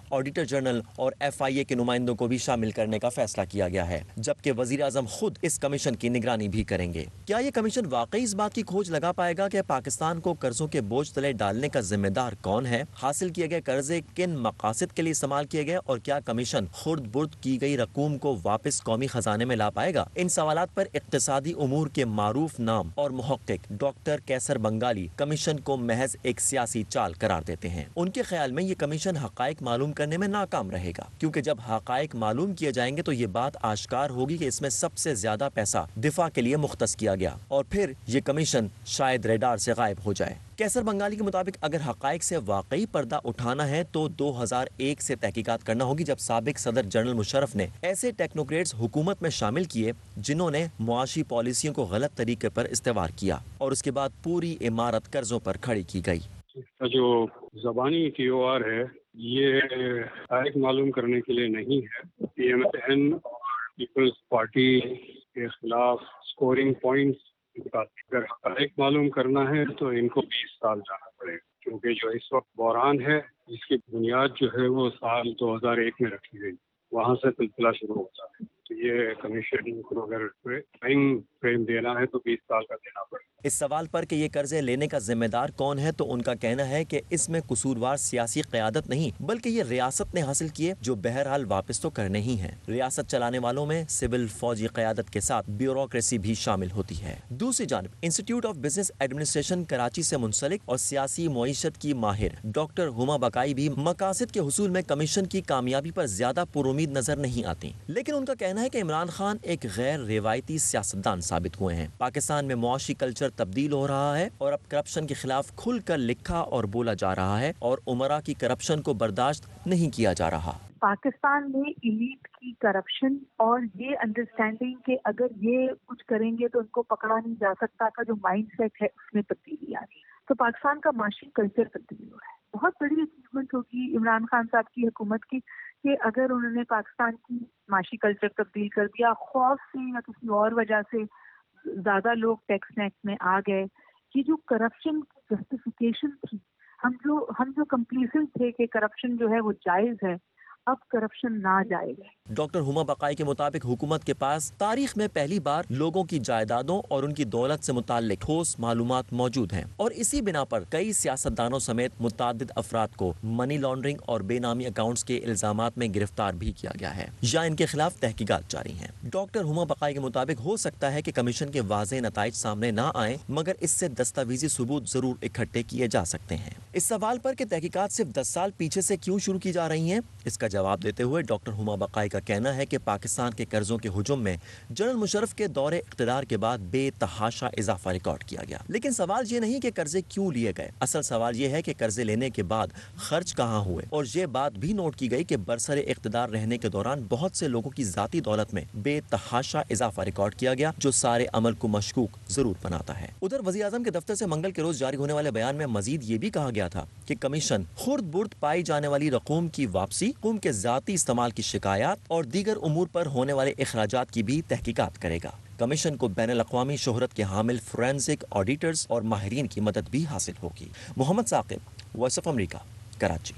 auditor general और एफ आई ए के नुमाइंदों को भी शामिल करने का फैसला किया गया है, जबकि वजीर आजम खुद इस कमीशन की निगरानी भी करेंगे। क्या ये कमीशन वाकई इस बात की खोज लगा पाएगा कि पाकिस्तान को कर्जों के बोझ तले डालने का जिम्मेदार कौन है, हासिल किए गए कर्जे किन मकासद के लिए इस्तेमाल किए गए और क्या कमीशन खुर्द बुर्द की गई रकूम को वापस कौमी खजाने में ला पाएगा? इन सवालात पर इक्तिसादी उमूर के मारूफ नाम और मुहक्किक डॉक्टर कैसर बंगाली कमीशन को महज एक सियासी चाल करार देते हैं। उनके ख्याल में ये कमीशन हकायक मालूम करने में नाकाम रहेगा, क्योंकि जब हकायक मालूम किए जाएंगे तो ये बात आश्कार होगी कि इसमें सबसे ज्यादा पैसा दिफा के लिए मुख्तस किया गया और फिर ये कमीशन शायद रेडार से गायब हो जाए। कैसर बंगाली के मुताबिक अगर हकायक से वाकई पर्दा उठाना है तो दो हज़ार एक से तहकीकात करना होगी, जब साबिक सदर जनरल मुशर्रफ ने ऐसे टेक्नोक्रेट्स हुकूमत में शामिल किए जिन्होंने मुआशी पॉलिसियों को गलत तरीके पर इस्तेमाल किया और उसके बाद पूरी इमारत कर्जों पर खड़ी की गई। इसका जो ज़बानी टी ओ आर है ये हकायक मालूम करने के लिए नहीं है। पी एम एन और पीपल्स पार्टी के खिलाफ स्कोरिंग पॉइंट्स, अगर हकायक मालूम करना है तो इनको बीस साल जाना पड़ेगा, क्योंकि जो इस वक्त बहरान है जिसकी बुनियाद जो है वो साल दो हज़ार एक में रखी गई, वहाँ से सिलसिला शुरू होता है। तो ये कमीशन को अगर टाइम फ्रेम देना है तो बीस साल का देना पड़ेगा। इस सवाल पर कि ये कर्जे लेने का जिम्मेदार कौन है तो उनका कहना है कि इसमें कसूरवार सियासी क़यादत नहीं बल्कि ये रियासत ने हासिल किए, जो बहरहाल वापस तो करने ही हैं। रियासत चलाने वालों में सिविल फौजी क़यादत के साथ ब्यूरोक्रेसी भी शामिल होती है। दूसरी जानब institute of business administration Karachi से मुंसलिक और सियासी मईशत की माहिर डॉक्टर हुमा बकाई भी मकासद के हुसूल में कमीशन की कामयाबी पर ज्यादा पुरुमीद नजर नहीं आती, लेकिन उनका कहना है कि इमरान खान एक गैर रिवायती सियासतदान साबित हुए हैं। पाकिस्तान में मुआशी कल्चर तब्दील हो रहा है और अब करप्शन के खिलाफ खुलकर लिखा और बोला जा रहा है और उमरा की करप्शन को बर्दाश्त नहीं किया जा रहा। पाकिस्तान में इलीट की करप्शन और ये अंडरस्टैंडिंग कि अगर ये कुछ करेंगे तो उनको पकड़ा नहीं जा सकता का जो माइंडसेट है उसमें तब्दीली आ रही है। तो पाकिस्तान का माशी कल्चर तब्दील हो रहा है। बहुत बड़ी अचीवमेंट होगी इमरान खान साहब की हुकूमत की कि अगर उन्होंने पाकिस्तान की माशी कल्चर तब्दील कर दिया। खौफ से या किसी और वजह से ज्यादा लोग टैक्स नेट में आ गए कि जो करप्शन की जस्टिफिकेशन थी, हम जो हम जो कंप्लीसेंट थे कि करप्शन जो है वो जायज है, अब करप्शन ना जाएगा। डॉक्टर हुमा बकाई के मुताबिक हुकूमत के पास तारीख में पहली बार लोगों की जायदादों और उनकी दौलत से मुताल्लिक ठोस मालूमात मौजूद हैं और इसी बिना पर कई सियासतदानों समेत मुतअद्दिद अफराद को मनी लॉन्ड्रिंग और बेनामी अकाउंट्स के इल्जामात में गिरफ्तार भी किया गया है या इनके खिलाफ तहकीकात जारी हैं। डॉक्टर हुमा बकाई के मुताबिक हो सकता है कि कमीशन के वाज़ेह नताइज सामने न आए, मगर इससे दस्तावेजी सबूत जरूर इकट्ठे किए जा सकते हैं। इस सवाल पर कि तहकीकात सिर्फ दस साल पीछे से क्यों शुरू की जा रही हैं, इसका जवाब देते हुए डॉक्टर हुमा बकाई का कहना है कि पाकिस्तान के कर्जों के हुजूम में जनरल मुशर्रफ के दौरे इख्तिदार के बाद बेतहाशा इजाफा रिकॉर्ड किया गया। लेकिन सवाल ये नहीं कि कर्जे क्यों लिए गए, असल सवाल ये है कि कर्जे लेने के बाद खर्च कहाँ हुए। और ये बात भी नोट की गई कि बरसरे इख्तिदार रहने के दौरान बहुत से लोगों की जाती दौलत में बेतहाशा इजाफा रिकॉर्ड किया गया, जो सारे अमल को मशकूक जरूर बनाता है। उधर वज़ीर आज़म के दफ्तर से मंगल के रोज जारी होने वाले बयान में मजीद ये भी कहा गया था कि कमीशन खुर्द बुर्द पाई जाने वाली रकूम की वापसी, रकूम के जाती इस्तेमाल की शिकायत और दीगर उमूर पर होने वाले इखराजात की भी तहकीकात करेगा। कमीशन को बैनुल अक़वामी शोहरत के हामिल फोरेंसिक ऑडिटर्स और माहिरीन की मदद भी हासिल होगी। Mohammad Saqib, voice of America, Karachi.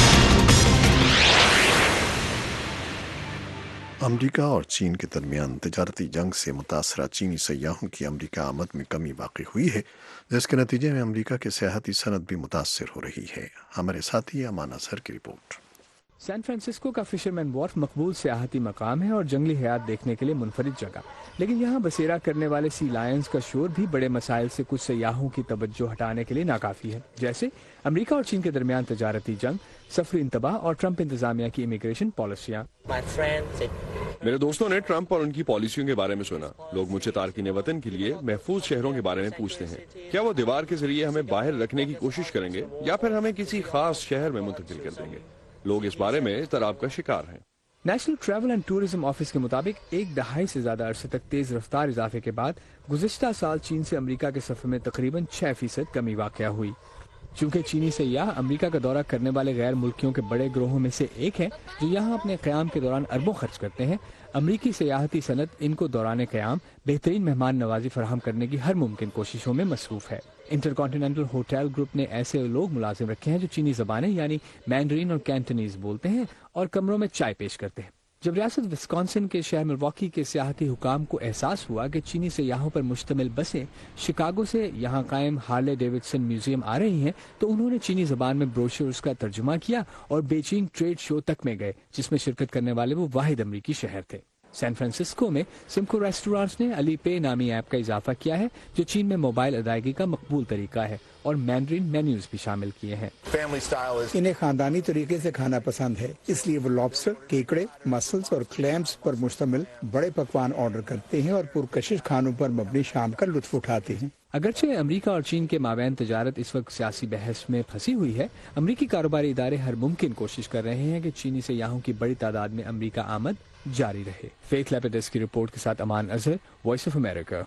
अमरीका और चीन के दरमियान तजारती जंग से मुतासरा चीनी सयाहों की अमरीका आमद में कमी वाक़ई हुई है, जिसके नतीजे में अमरीका की सियाहती सनत भी मुतासर हो रही है। हमारे साथी अमान असहर की रिपोर्ट। सैन फ्रांसिस्को का फिशरमैन वॉर्फ मकबूल सियाहती मकाम है और जंगली हयात देखने के लिए मुनफरिद जगह, लेकिन यहाँ बसेरा करने वाले सी लायंस का शोर भी बड़े मसाइल से कुछ सयाहों की तवज्जो हटाने के लिए नाकाफी है, जैसे अमेरिका और चीन के दरमियान तजारती जंग, सफरी इंतबाह और ट्रंप इंतजामिया की इमिग्रेशन पॉलिसियाँ। मेरे दोस्तों ने ट्रंप और उनकी पॉलिसियों के बारे में सुना। लोग मुझसे तारकीन वतन के लिए महफूज शहरों के बारे में पूछते हैं। क्या वो दीवार के जरिए हमें बाहर रखने की कोशिश करेंगे या फिर हमें किसी खास शहर में मुंतकिल कर देंगे? लोग इस बारे में इस्तराब का शिकार हैं। National travel and tourism office के मुताबिक एक दहाई से ज्यादा अरसे तक तेज रफ्तार इजाफे के बाद गुज़िश्ता साल चीन से अमेरिका के सफर में तकरीबन छह फीसद कमी वाक़या हुई। चूँकि चीनी सयाह अमेरिका का दौरा करने वाले गैर मुल्कियों के बड़े ग्रोहों में से एक है जो यहाँ अपने क़याम के दौरान अरबों खर्च करते हैं, अमरीकी सयाहती सनत इनको दौरान क़याम बेहतरीन मेहमान नवाजी फराहम करने की हर मुमकिन कोशिशों में मसरूफ़ है। इंटर कॉन्टिनेंटल होटल ग्रुप ने ऐसे लोग मुलाजिम रखे हैं जो चीनी जबानें यानी मैंडरीन और कैंटनीज बोलते हैं और कमरों में चाय पेश करते हैं। जब रियासत विस्कॉन्सिन के शहर मिल्वॉकी के सियाहती हुकाम को एहसास हुआ कि चीनी सयाहों पर मुश्तमिल बसें शिकागो से यहाँ कायम हार्ले डेविडसन म्यूजियम आ रही हैं, तो उन्होंने चीनी जबान में ब्रोशर्स का तर्जुमा किया और बीजिंग ट्रेड शो तक में गए, जिसमें शिरकत करने वाले वो वाहिद अमरीकी शहर थे। सैन फ्रांसिस्को में सिमको रेस्टोरेंट्स ने अली पे नामी ऐप का इजाफा किया है, जो चीन में मोबाइल अदायगी का मकबूल तरीका है, और मैंडरीन मेन्यूज भी शामिल किए हैं। इन्हें खानदानी तरीके से खाना पसंद है, इसलिए वो लॉबस्टर, केकड़े, मसल्स और क्लैम्स पर मुश्तमिल बड़े पकवान ऑर्डर करते हैं और पुरकशिश खानों पर मबनी शाम का लुत्फ उठाते हैं। अगरचे अमेरिका और चीन के माबैन तजारत इस वक्त सियासी बहस में फंसी हुई है, अमेरिकी कारोबारी इदारे हर मुमकिन कोशिश कर रहे हैं कि चीनी सयाहों की बड़ी तादाद में अमेरिका आमद जारी रहे। फेथ लेपिडस की रिपोर्ट के साथ Aman Azhar, voice of America.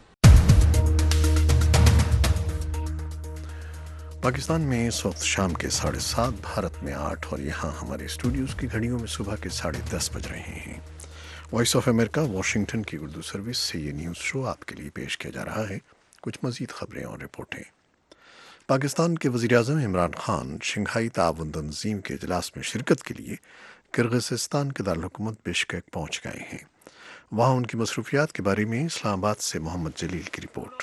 Pakistan में इस वक्त शाम के साढ़े सात, भारत में आठ और यहाँ हमारे स्टूडियोज़ की घड़ियों में सुबह के साढ़े दस बज रहे हैं। वॉइस ऑफ अमेरिका वाशिंगटन की उर्दू सर्विस से ये न्यूज़ शो आपके लिए पेश किया जा रहा है। कुछ मज़ीद खबरें और रिपोर्टें। पाकिस्तान के वज़ीर-ए-आज़म इमरान खान शंघाई ताउन तंजीम के इजलास में शिरकत के लिए किर्गिज़स्तान के दारुल हुकूमत बिश्केक पहुँच गए हैं। वहाँ उनकी मसरूफियात के बारे में इस्लामाबाद से मोहम्मद जलील की रिपोर्ट।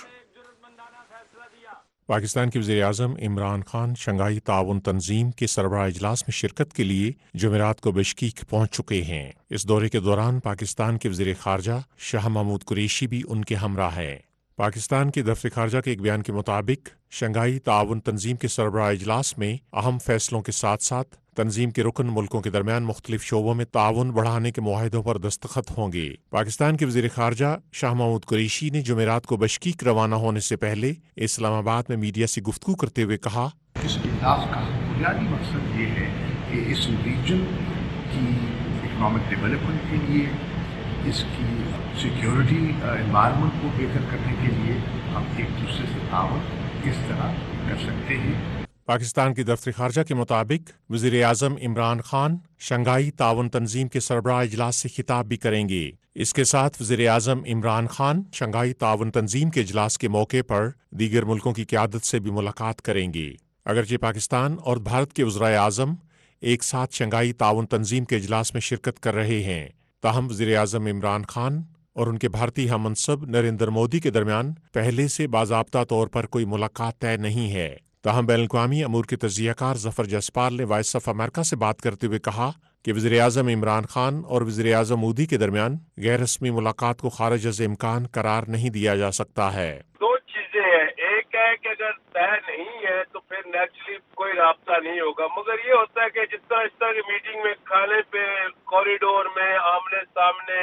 पाकिस्तान के वज़ीर-ए-आज़म इमरान खान शंघाई ताउन तंजीम के सरबराह इजलास में शिरकत के लिए जुमेरात को बिश्केक पहुंच चुके हैं। इस दौरे के दौरान पाकिस्तान के वज़ीर खारजा शाह महमूद कुरैशी भी उनके हमरा हैं। पाकिस्तान के दफ्तर खारजा के एक बयान के मुताबिक शंघाई ताउन तंजीम के सरबराह इजलास में अहम फैसलों के साथ साथ तंजीम के रुकन मुल्कों के दरमियान मुख्तलिफ शोबों में ताउन बढ़ाने के मुआहिदों पर दस्तखत होंगे। पाकिस्तान के वज़ीर खारजा शाह महमूद कुरैशी ने जुमेरात को बिश्केक रवाना होने से पहले इस्लामाबाद में मीडिया से गुफ्तगू करते हुए कहा, इस इजलास का बुनियादी मकसद ये है कि इस रीजन की इकनॉमिक डेवलपमेंट के लिए, इसकी सिक्योरिटी एनवायरनमेंट को बेहतर करने के लिए हम एक दूसरे से ताउन किस तरह कर सकते हैं। पाकिस्तान की दफ्तर खारजा के मुताबिक वज़ीर आज़म इमरान खान शंघाई ताउन तंजीम के सरबराह इजलास से खिताब भी करेंगे। इसके साथ वज़ीर आज़म इमरान खान शंघाई ताउन तंजीम के इजलास के मौके पर दीगर मुल्कों की क़यादत से भी मुलाकात करेंगे। अगरचे पाकिस्तान और भारत के वज़राए आज़म एक साथ शंघाई ताउन तंजीम के इजलास में शिरकत कर रहे हैं, ताहम वज़ीर आज़म इमरान खान और उनके भारतीय हममनसब नरेंद्र मोदी के दरमियान पहले से बाज़ाब्ता तौर पर कोई मुलाकात तय नहीं है। ताहम बैनुल-अक़वामी अमूर के तजियाकार ज़फ़र जसपाल ने वॉइस ऑफ अमेरिका से बात करते हुए कहा कि वज़ीर आज़म इमरान खान और वज़ीर आज़म मोदी के दरमियान गैर रस्मी मुलाकात को खारिज अज़ इम्कान करार नहीं दिया जा सकता है। दो चीजें हैं, एक है कि अगर तय नहीं है तो फिर नेचुरली कोई राब्ता नहीं होगा, मगर ये होता है कि जिस तरह इस तरह की मीटिंग में खाने पे कॉरिडोर में आमने सामने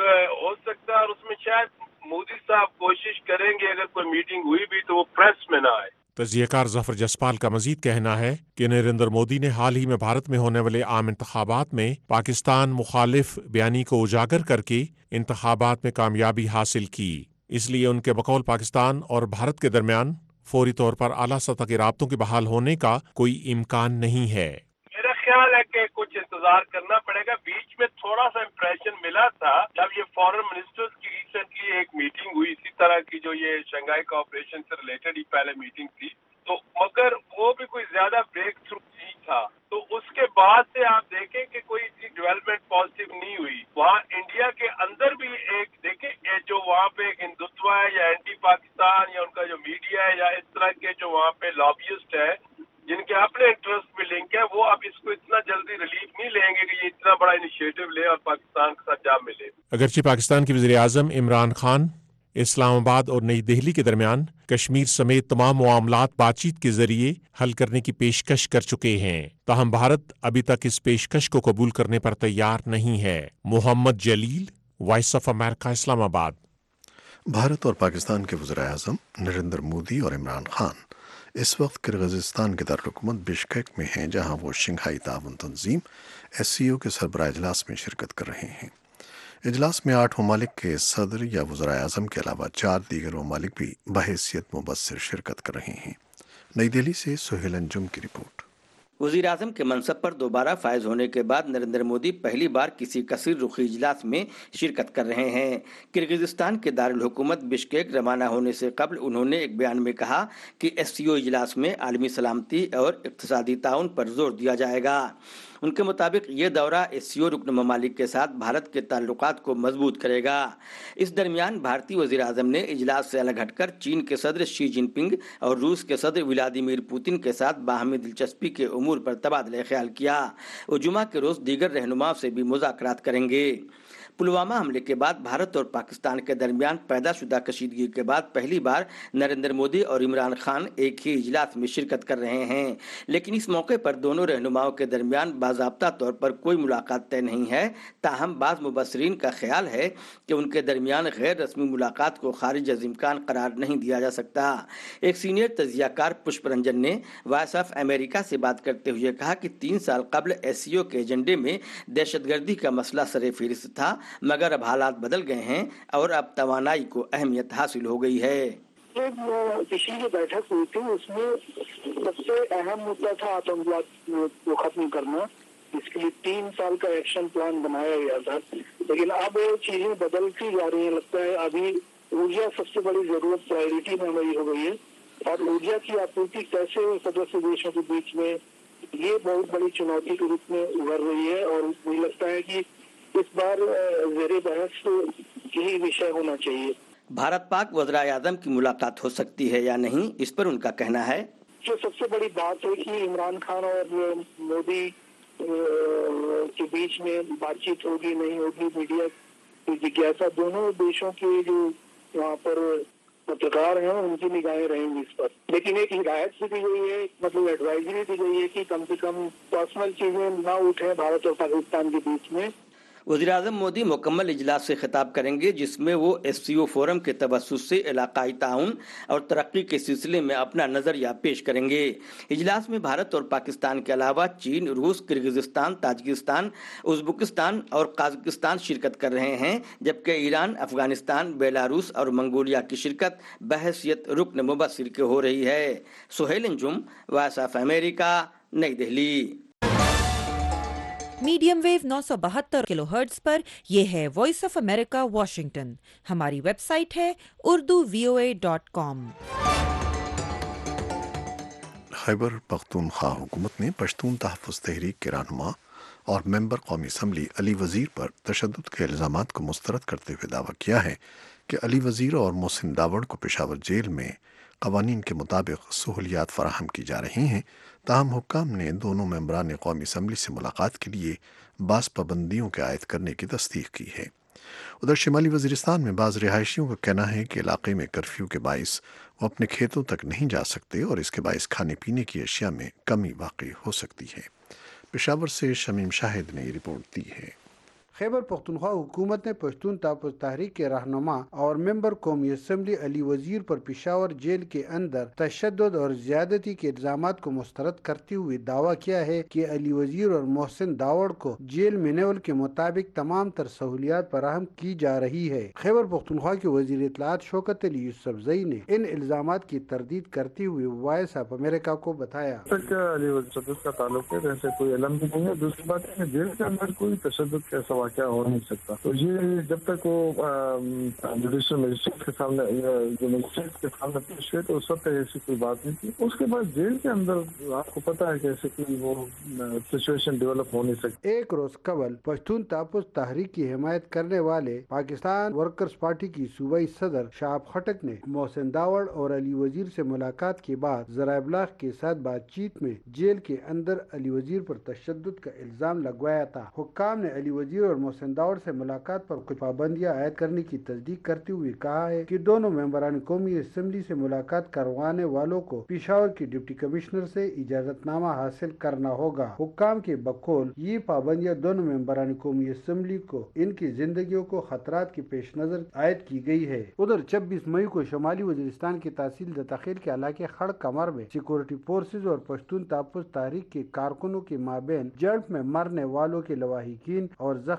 हो सकता है, और उसमें शायद मोदी साहब कोशिश करेंगे अगर कोई मीटिंग हुई भी तो वो प्रेस में ना आए। तजियाकार ज़फ़र जसपाल का मजीद कहना है कि नरेंद्र मोदी ने हाल ही में भारत में होने वाले आम इंतखाबात में पाकिस्तान मुखालिफ बयानी को उजागर करके इंतखाबात में कामयाबी हासिल की, इसलिए उनके बकौल पाकिस्तान और भारत के दरमियान फौरी तौर पर आला सतह के राब्तों के बहाल होने का कोई इम्कान नहीं है। मेरा ख्याल है कि कुछ इंतजार करना पड़ेगा। बीच में थोड़ा सा इम्प्रेशन मिला था जब ये फॉरेन मिनिस्टर्स की रिसेंटली एक मीटिंग हुई इसी तरह की, जो ये शंघाई कोऑपरेशन से रिलेटेड ही पहले मीटिंग थी, तो मगर वो भी कोई ज्यादा ब्रेक थ्रू नहीं था। तो उसके बाद से आप देखें कि कोई डेवलपमेंट पॉजिटिव नहीं हुई। वहाँ इंडिया के अंदर भी एक देखें जो वहाँ पे एक हिंदुत्व है या एंटी पाकिस्तान या उनका जो मीडिया है या इस तरह के जो वहाँ पे लॉबियस्ट है जिनके अपने इंटरेस्ट में लिंक है, वो अब इसको इतना जल्दी रिलीफ नहीं लेंगे कि ये इतना बड़ा इनिशिएटिव ले और पाकिस्तान के साथ जा मिले। अगरचे पाकिस्तान के वज़ीर आज़म इमरान खान इस्लामाबाद और नई दिल्ली के दरमियान कश्मीर समेत तमाम मामलात बातचीत के जरिए हल करने की पेशकश कर चुके हैं, ताहम भारत अभी तक इस पेशकश को कबूल करने पर तैयार नहीं है। Mohammad Jalil, voice of America, Islamabad. Bharat और पाकिस्तान के वज़ीर आज़म नरेंद्र मोदी और इमरान खान इस वक्त किर्गिज़स्तान के दारुल हुकूमत बिश्केक में हैं, जहां वो शंघाई ताउन तंजीम एस सी ओ के सरबराह इजलास में शिरकत कर रहे हैं। इजलास में आठ ममालिक के सदर या वज़राए आज़म के अलावा चार दीगर ममालिक भी बहैसियत मुबस्सिर शिरकत कर रहे हैं। नई दिल्ली से सुहेल अंजुम की रिपोर्ट। वज़ीर आज़म के मनसब पर दोबारा फायज होने के बाद नरेंद्र मोदी पहली बार किसी कसीर रुखी इजलास में शिरकत कर रहे हैं। किर्गिज़स्तान के दारुल हुकूमत बिश्केक रवाना होने से कबल उन्होंने एक बयान में कहा कि एस सी ओ इजलास में आलमी सलामती और इक़्तिसादी ताउन पर जोर दिया जाएगा। उनके मुताबिक ये दौरा एस सी ओ रुकन ममालिक के साथ भारत के ताल्लुकात को मजबूत करेगा। इस दरमियान भारतीय वज़ीर आज़म ने इजलास से अलग हटकर चीन के सदर शी जिनपिंग और रूस के सदर व्लादिमीर पुतिन के साथ बाहमी दिलचस्पी के उमूर पर तबादला ख्याल किया। वो जुमा के रोज़ दीगर रहनुमाओं से भी मुज़ाकरात करेंगे। पुलवामा हमले के बाद भारत और पाकिस्तान के दरमियान पैदाशुदा कशीदगी के बाद पहली बार नरेंद्र मोदी और इमरान खान एक ही इजलास में शिरकत कर रहे हैं, लेकिन इस मौके पर दोनों रहनुमाओं के दरमियान बाज़ाब्ता तौर पर कोई मुलाकात तय नहीं है। ताहम बाज़ मुबस्सरीन का ख्याल है कि उनके दरमियान गैर रस्मी मुलाकात को खारिज अज़ इम्कान करार नहीं दिया जा सकता। एक सीनियर तजियाकार पुष्प रंजन ने वॉइस ऑफ अमेरिका से बात करते हुए कहा कि तीन साल कबल एस सी ओ के एजेंडे में दहशतगर्दी का मसला सरे फहरिस्त था, मगर अब हालात बदल गए हैं और अब तवानाई को अहमियत हासिल हो गई है। पिछली जो बैठक हुई थी उसमें सबसे अहम मुद्दा था आतंकवाद को खत्म करना, इसके लिए तीन साल का एक्शन प्लान बनाया गया था। लेकिन अब चीजें बदलती जा रही हैं। लगता है अभी ऊर्जा सबसे बड़ी जरूरत प्रायोरिटी में हमारी हो गई है और ऊर्जा की आपूर्ति कैसे सदस्य देशों के बीच में ये बहुत बड़ी चुनौती के रूप में उभर रही है और मुझे लगता है कि इस बार ज़ेरे बहस यही विषय होना चाहिए। भारत पाक वज़ीर आज़म की मुलाकात हो सकती है या नहीं, इस पर उनका कहना है जो सबसे बड़ी बात है कि इमरान खान और मोदी के बीच में बातचीत होगी नहीं होगी, मीडिया की जिज्ञासा दोनों देशों के जो वहाँ पर पत्रकार हैं उनकी निगाहें रहेंगी इस पर। लेकिन एक हिदायत भी दी गई है, मतलब एडवाइजरी दी गई है कि कम से कम पर्सनल चीजें ना उठे भारत और पाकिस्तान के बीच में। वज़ीर आज़म मोदी मुकम्मल इजलास से खिताब करेंगे, जिसमें वो एस सी ओ फोरम के तवस्सुस से इलाकाई ताउन और तरक्की के सिलसिले में अपना नज़रिया पेश करेंगे। इजलास में भारत और पाकिस्तान के अलावा चीन, रूस, किर्गिज़स्तान, ताजिकिस्तान, उज़्बेकिस्तान और कजाकिस्तान शिरकत कर रहे हैं, जबकि ईरान, अफगानिस्तान, बेलारूस और मंगोलिया की शिरकत बहैसियत रुकन मुबस्सिर के हो रही है। Suhail Anjum, voice of America, New Delhi. Medium wave नौ सौ बहत्तर किलो हर्ट्ज पर यह है वॉइस ऑफ अमेरिका वाशिंगटन। हमारी वेबसाइट है Urdu V O A dot com. Khyber Pakhtunkhwa हुकूमत ने पश्तून तहफ़्फ़ुज़ तहरीक के रहनुमा और मेंबर कौमी असम्बली अली वज़ीर पर तशद्दुद के इल्ज़ामात को मुस्तरद करते हुए दावा किया है कि अली वज़ीर और मोहसिन दावड़ को पेशावर जेल में क़वानीन के मुताबिक सहूलियात फ़राहम की जा रही हैं। ताहम हुक्काम ने दोनों मेंबरान कौमी असम्बली से मुलाकात के लिए बास पाबंदियों के आयद करने की तस्दीक की है। उधर शिमाली वज़ीरिस्तान में बाज़ रिहायशियों का कहना है कि इलाके में कर्फ्यू के बाइस वो अपने खेतों तक नहीं जा सकते और इसके बाइस खाने पीने की अशिया में कमी वाक़ई हो सकती है। पेशावर से शमीम शाहिद ने ये रिपोर्ट दी है। खैबर पख्तूनख्वा हुकूमत ने पश्तून तहफ़्फ़ुज़ तहरीक के रहनुमा और मेंबर कौमी असम्बली अली वज़ीर पर पेशावर जेल के अंदर तशद्दुद और ज़्यादती के इल्ज़ामात को मुस्तरद करते हुए दावा किया है कि अली वज़ीर और मोहसिन दावड़ को जेल मैनुअल के मुताबिक तमाम तर सहूलियात फराहम की जा रही है। खैबर पख्तूनख्वा के वज़ीर इत्तलाआत शौकत अली यूसुफज़ई ने इन इल्ज़ामात की तरदीद करते हुए वॉइस ऑफ अमेरिका को बताया का ताल्लुक है, वैसे कोई इल्म भी नहीं है। दूसरी बात है जेल के अंदर कोई तशद्दुद कैसा क्या हो नहीं सकता। तो ये जब तक वो जुडिशल मजिस्ट्रेट के सामने जो मजिस्ट्रेट के सामने पेश हुए तो उस वक्त ऐसी कोई बात नहीं थी। उसके बाद जेल के अंदर आपको पता है कैसे कोई वो सिचुएशन डेवलप हो नहीं सकती। एक रोज कबल पश्तून तहफ़्फ़ुज़ तहरीक की हिमायत करने वाले पाकिस्तान वर्कर्स पार्टी की सूबाई सदर शाहब खटक ने मोहसिन दावड़ और अली वज़ीर से मुलाकात के बाद ज़राए इब्लाग के साथ बातचीत में जेल के अंदर अली वज़ीर पर तशद्दुद का इल्जाम लगवाया था। हुक्काम ने अली वज़ीर और मोहसिन दावड़ से मुलाकात पर कुछ पाबंदियां आयद करने की तस्दीक करते हुए कहा है कि दोनों मेंबरान कौमी असम्बली से मुलाकात करवाने वालों को पेशावर के डिप्टी कमिश्नर से इजाजतनामा हासिल करना होगा। हुक्काम के बकौल ये पाबंदियां दोनों मेंबरान कौमी असम्बली को इनकी जिंदगियों को खतरात के पेश नजर आयद की गई है। उधर छब्बीस मई को शुमाली वज़ीरिस्तान की तहसील दताखिल के इलाके खड़ कमर में सिक्योरिटी फोर्सेज और पश्तून तहफ़्फ़ुज़ तहरीक के कारकुनों के माबेन जल्द में मरने वालों के लवाहिकीन और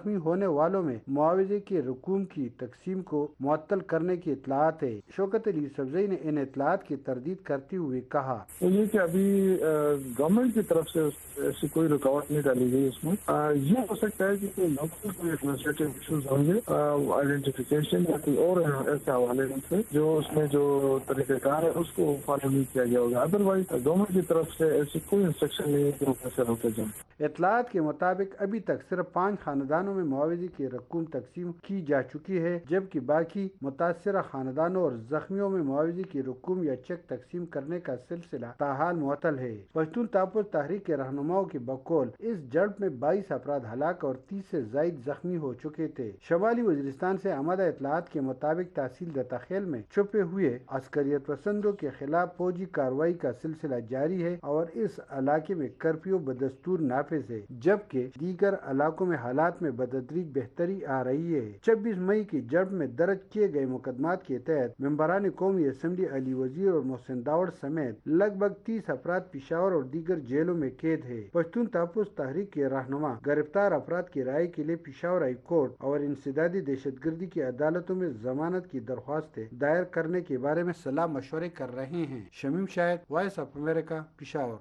زخمی ہونے والوں میں معاوضے کے رقوم کی تقسیم کو معطل کرنے کی اطلاعات ہے۔ شوکت علی یوسفزئی نے ان اطلاعات کی تردید کرتے ہوئے کہا یہ کہ ابھی گورنمنٹ کی طرف سے ایسی کوئی رکاوٹ نہیں ڈالی گئی اس میں، یہ ہو سکتا ہے کہ کوئی لوکل کوئی ایڈمنسٹریٹو ایشوز ہوں گے، آئیڈینٹیفیکیشن یا کوئی اور ایسے حوالے سے جو اس میں جو طریقہ کار ہے اس کو فالو نہیں کیا گیا ہوگا۔ ادروائز گورنمنٹ کی طرف سے ایسی کوئی انسٹرکشن نہیں ہے کہ وہ کیسے روکے جائیں۔ اطلاعات کے مطابق ابھی تک صرف پانچ خاندانوں میں معاوضے کی رقم تقسیم کی جا چکی ہے، جبکہ باقی متاثرہ خاندانوں اور زخمیوں میں معاوضے کی رقم یا چیک تقسیم کرنے کا سلسلہ تاحال معطل ہے۔ پشتون تحفظ تحریک کے رہنماؤں کے بقول اس جھڑپ میں بائیس افراد ہلاک اور تیس سے زائد زخمی ہو چکے تھے۔ شمالی وزیرستان سے آمدہ اطلاعات کے مطابق تحصیل دتاخیل میں چھپے ہوئے عسکریت پسندوں کے خلاف فوجی کارروائی کا سلسلہ جاری ہے اور اس علاقے میں کرفیو بدستور نافذ ہے، جبکہ دیگر علاقوں میں حالات میں بتدریج بہتری آ رہی ہے۔ چھبیس مئی کی جھڑپ میں درج کیے گئے مقدمات کے تحت ممبران قومی اسمبلی علی وزیر اور محسن داوڑ سمیت لگ بھگ تیس افراد پشاور اور دیگر جیلوں میں قید ہے۔ پشتون تحفظ تحریک کے رہنما گرفتار افراد کی رائے کے لیے پشاور ہائی کورٹ اور انسدادی دہشت گردی کی عدالتوں میں ضمانت کی درخواستیں دائر کرنے کے بارے میں صلاح مشورے کر رہے ہیں۔ Shamim Shahid, voice of America, Peshawar.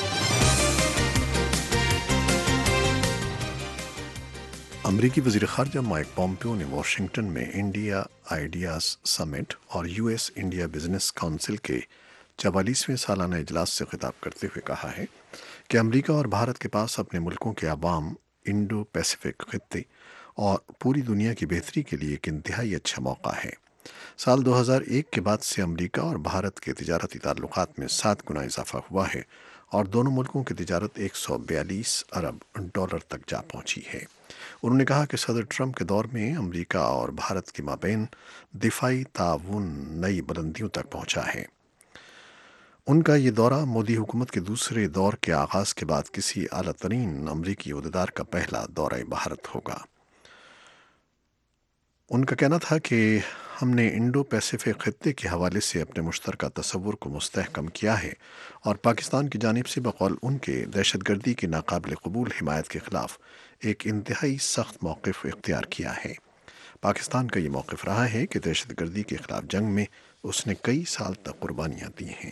امریکی وزیر خارجہ مائک پومپیو نے واشنگٹن میں انڈیا آئیڈیاز سمٹ اور U S India business council کے چوالیسویں سالانہ اجلاس سے خطاب کرتے ہوئے کہا ہے کہ امریکہ اور بھارت کے پاس اپنے ملکوں کے عوام، انڈو پیسفک خطے اور پوری دنیا کی بہتری کے لیے ایک انتہائی اچھا موقع ہے۔ سال دو ہزار ایک کے بعد سے امریکہ اور بھارت کے تجارتی تعلقات میں سات گنا اضافہ ہوا ہے اور دونوں ملکوں کی تجارت ایک سو بیالیس ارب ڈالر تک جا پہنچی ہے۔ انہوں نے کہا کہ صدر ٹرمپ کے دور میں امریکہ اور بھارت کے مابین دفاعی تعاون نئی بلندیوں تک پہنچا ہے۔ ان کا یہ دورہ مودی حکومت کے دوسرے دور کے آغاز کے بعد کسی اعلیٰ ترین امریکی عہدیدار کا پہلا دورہ بھارت ہوگا۔ ان کا کہنا تھا کہ ہم نے انڈو پیسفک خطے کے حوالے سے اپنے مشترکہ تصور کو مستحکم کیا ہے اور پاکستان کی جانب سے بقول ان کے دہشت گردی کی ناقابل قبول حمایت کے خلاف ایک انتہائی سخت موقف اختیار کیا ہے۔ پاکستان کا یہ موقف رہا ہے کہ دہشت گردی کے خلاف جنگ میں اس نے کئی سال تک قربانیاں دی ہیں۔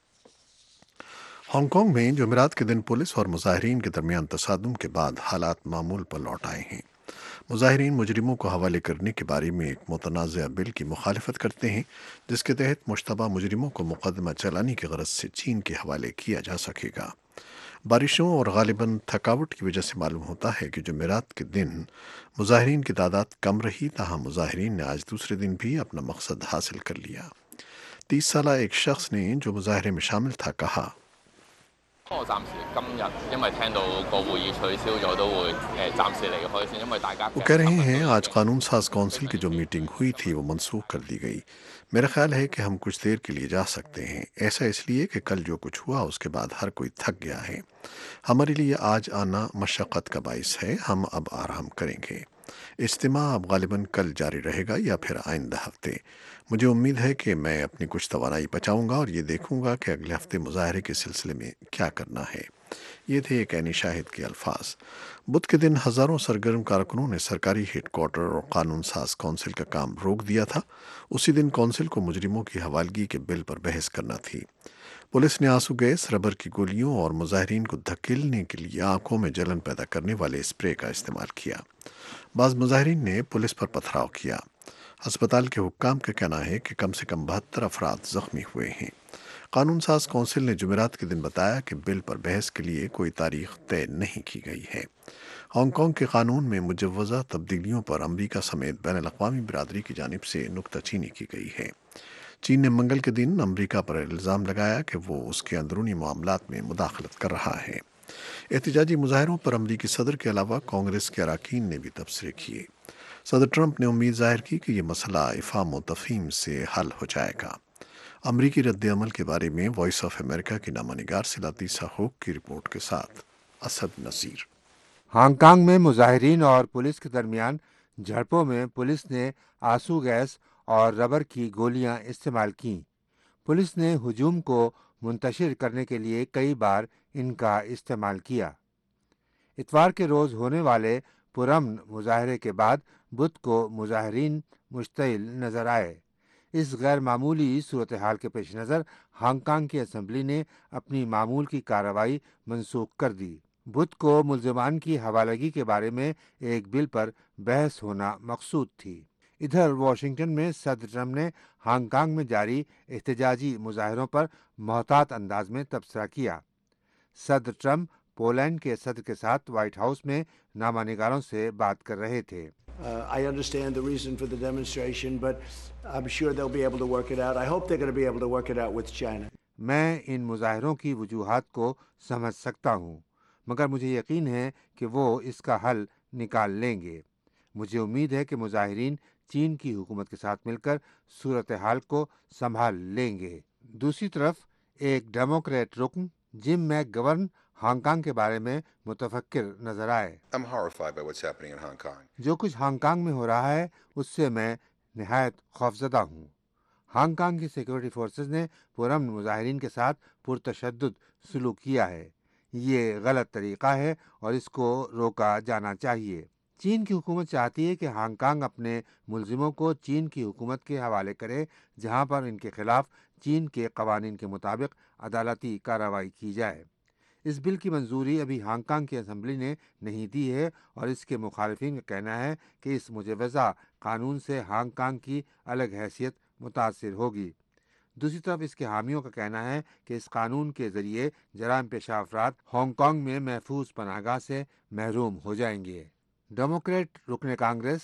ہانگ کانگ میں جمعرات کے دن پولیس اور مظاہرین کے درمیان تصادم کے بعد حالات معمول پر لوٹ آئے ہیں۔ مظاہرین مجرموں کو حوالے کرنے کے بارے میں ایک متنازع بل کی مخالفت کرتے ہیں جس کے تحت مشتبہ مجرموں کو مقدمہ چلانے کی غرض سے چین کے حوالے کیا جا سکے گا۔ بارشوں اور غالباً تھکاوٹ کی وجہ سے معلوم ہوتا ہے کہ جمعرات کے دن مظاہرین کی تعداد کم رہی، تاہم مظاہرین نے آج دوسرے دن بھی اپنا مقصد حاصل کر لیا۔ تیس سالہ ایک شخص نے جو مظاہرے میں شامل تھا کہا، وہ کہہ رہے ہیں آج قانون ساز کونسل کی جو میٹنگ ہوئی تھی وہ منسوخ کر دی گئی۔ میرا خیال ہے کہ ہم کچھ دیر کے لیے جا سکتے ہیں، ایسا اس لیے کہ کل جو کچھ ہوا اس کے بعد ہر کوئی تھک گیا ہے۔ ہمارے لیے آج آنا مشقت کا باعث ہے، ہم اب آرام کریں گے۔ اجتماع اب غالباً کل جاری رہے گا یا پھر آئندہ ہفتے۔ مجھے امید ہے کہ میں اپنی کچھ توانائی بچاؤں گا اور یہ دیکھوں گا کہ اگلے ہفتے مظاہرے کے سلسلے میں کیا کرنا ہے۔ یہ تھے ایک عینی شاہد کے الفاظ۔ بدھ کے دن ہزاروں سرگرم کارکنوں نے سرکاری ہیڈ کوارٹر اور قانون ساز کونسل کا کام روک دیا تھا۔ اسی دن کونسل کو مجرموں کی حوالگی کے بل پر بحث کرنا تھی۔ پولیس نے آنسو گیس، ربر کی گولیوں اور مظاہرین کو دھکیلنے کے لیے آنکھوں میں جلن پیدا کرنے والے اسپرے کا استعمال کیا۔ بعض مظاہرین نے پولیس پر پتھراؤ کیا۔ ہسپتال کے حکام کا کہنا ہے کہ کم سے کم بہتر افراد زخمی ہوئے ہیں۔ قانون ساز کونسل نے جمعرات کے دن بتایا کہ بل پر بحث کے لیے کوئی تاریخ طے نہیں کی گئی ہے۔ ہانگ کانگ کے قانون میں مجوزہ تبدیلیوں پر امریکہ سمیت بین الاقوامی برادری کی جانب سے نکتہ چینی کی گئی ہے۔ چین نے منگل کے دن امریکہ پر الزام لگایا کہ وہ اس کے اندرونی معاملات میں مداخلت کر رہا ہے۔ احتجاجی مظاہروں پر امریکی صدر کے علاوہ کانگریس کے اراکین نے بھی تبصرے کیے۔ صدر ٹرمپ نے امید ظاہر کی کہ یہ مسئلہ افہام و تفہیم سے حل ہو جائے گا۔ امریکی رد عمل کے بارے میں وائس آف امریکہ کی نامہ نگار سے لاتیسا ہوک کی رپورٹ کے ساتھ اسد نصیر۔ ہانگ کانگ میں مظاہرین اور پولیس کے درمیان جھڑپوں میں پولیس نے آنسو گیس اور ربر کی گولیاں استعمال کیں۔ پولیس نے ہجوم کو منتشر کرنے کے لیے کئی بار ان کا استعمال کیا۔ اتوار کے روز ہونے والے पुरअमन मुजाहरे के बाद बुध को मुजाहरीन मुश्तइल नजर आए। इस गैर मामूली सूरत हाल के पेश नज़र हांगकांग की असम्बली ने अपनी मामूल की कार्रवाई मनसूख कर दी। बुध को मुल्ज़िमान की हवालगी के बारे में एक बिल पर बहस होना मकसूद थी। इधर वाशिंगटन में सदर ट्रंप ने हांगकांग में जारी एहतजाजी मुजाहरों पर मोहतात अंदाज में तबसरा किया। सदर ट्रंप पोलैंड के सदर के साथ व्हाइट हाउस में नामानिगारों से बात कर रहे थे। Uh, I understand the reason for the demonstration, but I'm sure they'll be able to work it out. I hope they're going to be able to work it out with China. मैं इन मुजाहिरों की वजूहात को समझ सकता हूँ, मगर मुझे यकीन है कि वो इसका हल निकाल लेंगे। मुझे उम्मीद है कि मुजाहिरीन चीन की हुकूमत के साथ मिलकर सूरत हाल को संभाल लेंगे। दूसरी तरफ एक डेमोक्रेट रुकन जिम मैकगवर्न हांगकांग के बारे में मुतफक्किर नजर आए। I'm horrified by what's happening in Hong Kong. जो कुछ हांगकांग में हो रहा है उससे मैं निहायत खौफजदा हूँ। हांगकांग की सिक्योरिटी फोर्सेस ने पुरअमन मुजाहिरीन के साथ पुरतशद्दुद सलूक किया है। ये गलत तरीका है और इसको रोका जाना चाहिए। चीन की हुकूमत चाहती है कि हांगकांग अपने मुलजिमों को चीन की हुकूमत के हवाले करे, जहाँ पर इनके खिलाफ चीन के कवानीन के मुताबिक अदालती कार्रवाई की जाए। इस बिल की मंजूरी अभी हांगकांग की असम्बली ने नहीं दी है और इसके मुखालिफिन का कहना है कि इस मुजवज़ा कानून से हांगकांग की अलग हैसियत मुतासिर होगी। दूसरी तरफ इसके हामियों का कहना है कि इस कानून के ज़रिए जराइम पेशा अफराद हांगकांग में महफूज पनाहगाह से महरूम हो जाएंगे। डेमोक्रेट रुकने कांग्रेस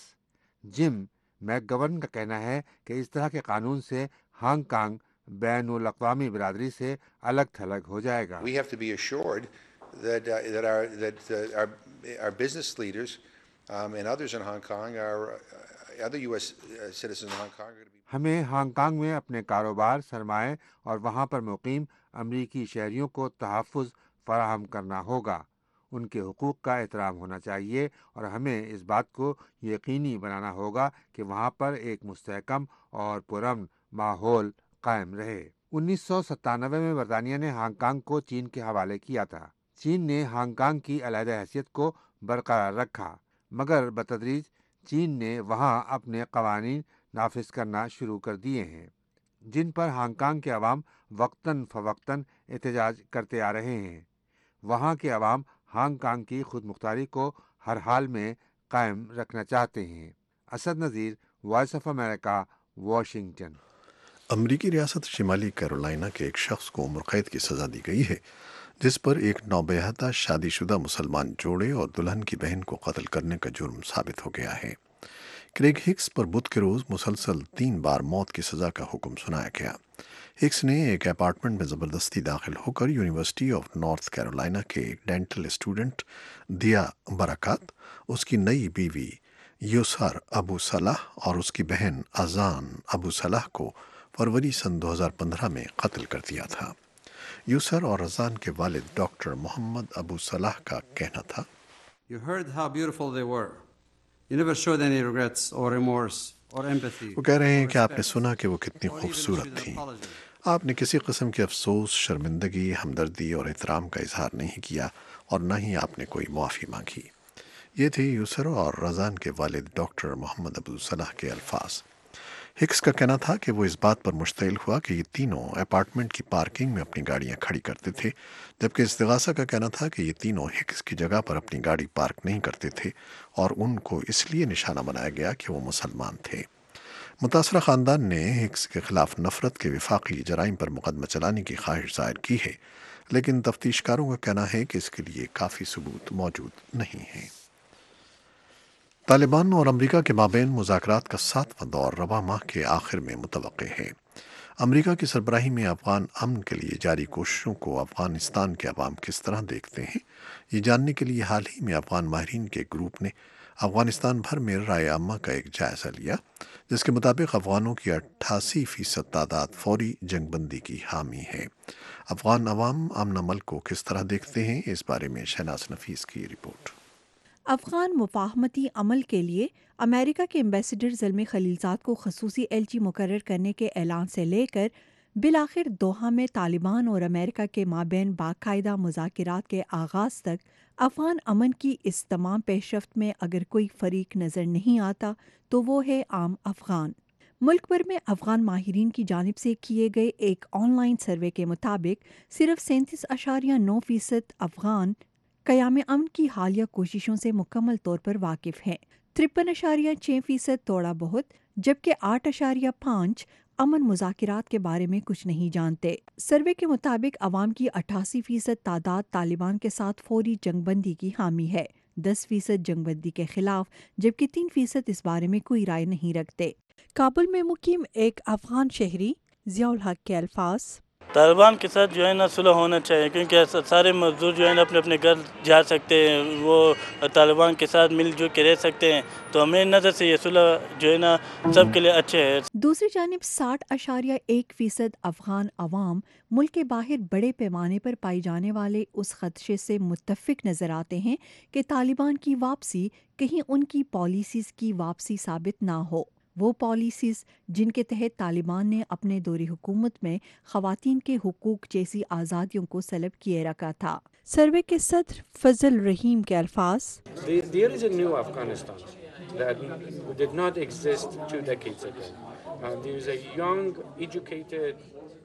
जिम मैकगवर्न का कहना है कि इस तरह के कानून से हांगकांग बैनुल अक़वामी बिरादरी से अलग थलग हो जाएगा। We have to be assured that uh, that our that uh, our our business leaders um, and others in Hong Kong, our uh, other U S citizens in Hong Kong are going to be. हमें Hong Kong में अपने कारोबार, सरमाए और वहाँ पर मुकीम अमरीकी शहरियों को तहफ़्फ़ुज़ फराहम करना होगा। उनके हुकूक का एहतराम होना चाहिए और हमें इस बात को यकीनी बनाना होगा कि वहाँ पर एक मुस्तहकम और पुरअमन माहौल कायम रहे। उन्नीस सौ सत्तानवे में बरतानिया ने हांगकांग को चीन के हवाले किया था। चीन ने हांगकांग की अलहदा हैसियत को बरकरार रखा, मगर बतदरीज चीन ने वहाँ अपने कवानीन नाफिज करना शुरू कर दिए हैं, जिन पर हांगकांग के अवाम वक्तन फ़वक्तन एहतजाज करते आ रहे हैं। वहाँ के अवाम हांगकांग की खुद मुख्तारी को हर हाल में कायम रखना चाहते हैं। Asad Nazir, voice of America, Washington. अमरीकी रियासत शिमाली कैरोलिना के एक शख्स को उम्र कैद की सज़ा दी गई है, जिस पर एक नौबेहता शादीशुदा मुसलमान जोड़े और दुल्हन की बहन को कत्ल करने का जुर्म साबित हो गया है। क्रेग हिक्स पर बुध के रोज़ मुसलसल तीन बार मौत की सज़ा का हुक्म सुनाया गया। हिक्स ने एक अपार्टमेंट में ज़बरदस्ती दाखिल होकर यूनिवर्सिटी ऑफ नॉर्थ कैरोलिना के एक डेंटल स्टूडेंट दिया बरकत, उसकी नई बीवी यूसर अबू सलाह और उसकी बहन अजान अबू सलाह को फरवरी सन दो हज़ार पंद्रह में कत्ल कर दिया था। यूसर और अजान के वालिद डॉक्टर मोहम्मद अबू सलाह का कहना था, You heard how beautiful they were. You never showed any regrets or remorse or empathy. वो कह रहे हैं कि आपने सुना कि वो कितनी खूबसूरत थी। आपने किसी किस्म के अफसोस, शर्मिंदगी, हमदर्दी और एहतराम का इजहार नहीं किया और न ही आपने कोई मुआफ़ी मांगी। ये थे यूसर और अजान के वालिद डॉक्टर मोहम्मद अबू सलाह के अल्फाज। हिक्स का कहना था कि वो इस बात पर मुश्तइल हुआ कि ये तीनों अपार्टमेंट की पार्किंग में अपनी गाड़ियां खड़ी करते थे, जबकि इस्तिगासा का कहना था कि ये तीनों हिक्स की जगह पर अपनी गाड़ी पार्क नहीं करते थे और उनको इसलिए निशाना बनाया गया कि वो मुसलमान थे। मुतासरा ख़ानदान ने हिक्स के खिलाफ नफरत के विफाकी जराइम पर मुकदमा चलाने की ख्वाहिश जाहिर की है, लेकिन तफ्तीशकारों का कहना है कि इसके लिए काफ़ी सबूत मौजूद नहीं हैं। तालिबान और अमरीका के माबैन मुज़ाकरात का सातवां दौर रवा माह के आखिर में मुतवक्के है। अमरीका की सरबराही में अफ़गान अमन के लिए जारी कोशिशों को अफ़गानिस्तान के अवाम किस तरह देखते हैं, ये जानने के लिए हाल ही में अफ़गान माहिरीन के ग्रुप ने अफ़गानिस्तान भर में राय आमा का एक जायज़ा लिया, जिसके मुताबिक अफ़गानों की अट्ठासी फ़ीसद तादाद फौरी जंगबंदी की हामी है। अफ़गान अवाम अमन अमल को किस तरह देखते हैं, इस बारे में शहनाज नफीस की रिपोर्ट। अफ़गान मुफाहमती अमल के लिए अमेरिका के एम्बेसडर ज़ल्मी खलीलज़ाद को खसूसी एलची मुकर्रर करने के ऐलान से लेकर بالآخر دوحہ میں طالبان اور امریکہ کے مابین باقاعدہ مذاکرات کے آغاز تک افغان امن کی اس تمام پیش رفت میں اگر کوئی فریق نظر نہیں آتا تو وہ ہے عام افغان۔ ملک بھر میں افغان ماہرین کی جانب سے کیے گئے ایک آن لائن سروے کے مطابق صرف سینتیس اشاریہ نو فیصد افغان قیام امن کی حالیہ کوششوں سے مکمل طور پر واقف ہیں، ترپن اشاریہ چھ فیصد تھوڑا بہت، جبکہ آٹھ اشاریہ پانچ امن مذاکرات کے بارے میں کچھ نہیں جانتے۔ سروے کے مطابق عوام کی اٹھاسی فیصد تعداد طالبان کے ساتھ فوری جنگ بندی کی حامی ہے، دس فیصد جنگ بندی کے خلاف، جبکہ تین فیصد اس بارے میں کوئی رائے نہیں رکھتے۔ کابل میں مقیم ایک افغان شہری ضیاء الحق کے الفاظ: طالبان کے ساتھ جو ہے نا صلح ہونا چاہیے، کیونکہ سارے مزدور جو ہے نا اپنے اپنے گھر جا سکتے ہیں، وہ طالبان کے ساتھ مل جل کے رہ سکتے ہیں، تو ہمیں نظر سے یہ صلح جو ہے نا سب کے لیے اچھے ہے۔ دوسری جانب ساٹھ اشاریہ ایک فیصد افغان عوام ملک کے باہر بڑے پیمانے پر پائی جانے والے اس خدشے سے متفق نظر آتے ہیں کہ طالبان کی واپسی کہیں ان کی پالیسیز کی واپسی ثابت نہ ہو، وہ پالیسیز جن کے تحت طالبان نے اپنے دور حکومت میں خواتین کے حقوق جیسی آزادیوں کو سلب کیے رکھا تھا۔ سروے کے صدر فضل رحیم کے الفاظ: There is a new Afghanistan that did not exist two decades ago. Uh, there is a young, educated,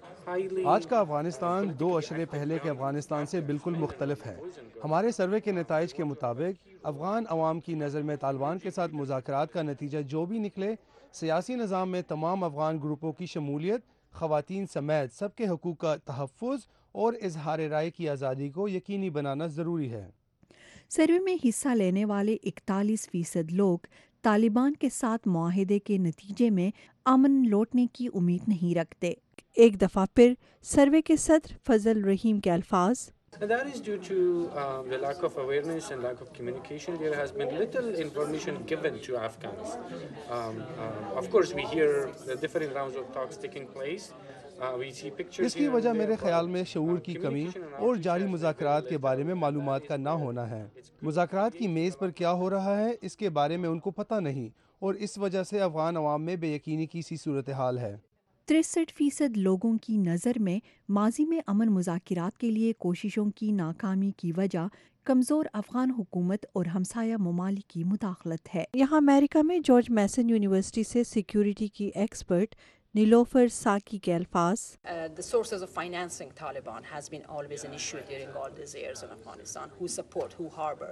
آج کا افغانستان دو اشرے پہلے کے افغانستان سے بالکل مختلف ہے۔ ہمارے سروے کے نتائج کے مطابق افغان عوام کی نظر میں طالبان کے ساتھ مذاکرات کا نتیجہ جو بھی نکلے، سیاسی نظام میں تمام افغان گروپوں کی شمولیت، خواتین سمیت سب کے حقوق کا تحفظ اور اظہار رائے کی آزادی کو یقینی بنانا ضروری ہے۔ سروے میں حصہ لینے والے اکتالیس فیصد لوگ طالبان کے ساتھ معاہدے کے نتیجے میں امن لوٹنے کی امید نہیں رکھتے۔ ایک دفعہ پھر سروے کے صدر فضل رحیم کے الفاظ: That is due to um, the lack of awareness and lack of communication. There has been little information given to Afghans. Um, uh, of course, we hear the different rounds of talks taking place. اس کی وجہ میرے خیال میں شعور کی کمی اور جاری مذاکرات کے بارے میں معلومات کا نہ ہونا ہے۔ مذاکرات کی میز پر کیا ہو رہا ہے اس کے بارے میں ان کو پتہ نہیں، اور اس وجہ سے افغان عوام میں بے یقینی کی سی صورتحال ہے۔ تریسٹھ فیصد لوگوں کی نظر میں ماضی میں امن مذاکرات کے لیے کوششوں کی ناکامی کی وجہ کمزور افغان حکومت اور ہمسایہ ممالک کی مداخلت ہے۔ یہاں امریکہ میں جارج میسن یونیورسٹی سے سیکیورٹی کی ایکسپرٹ نیلوفر ساکی کے الفاظ: The sources of financing Taliban has been always an issue during all these years in Afghanistan. Who support, who harbor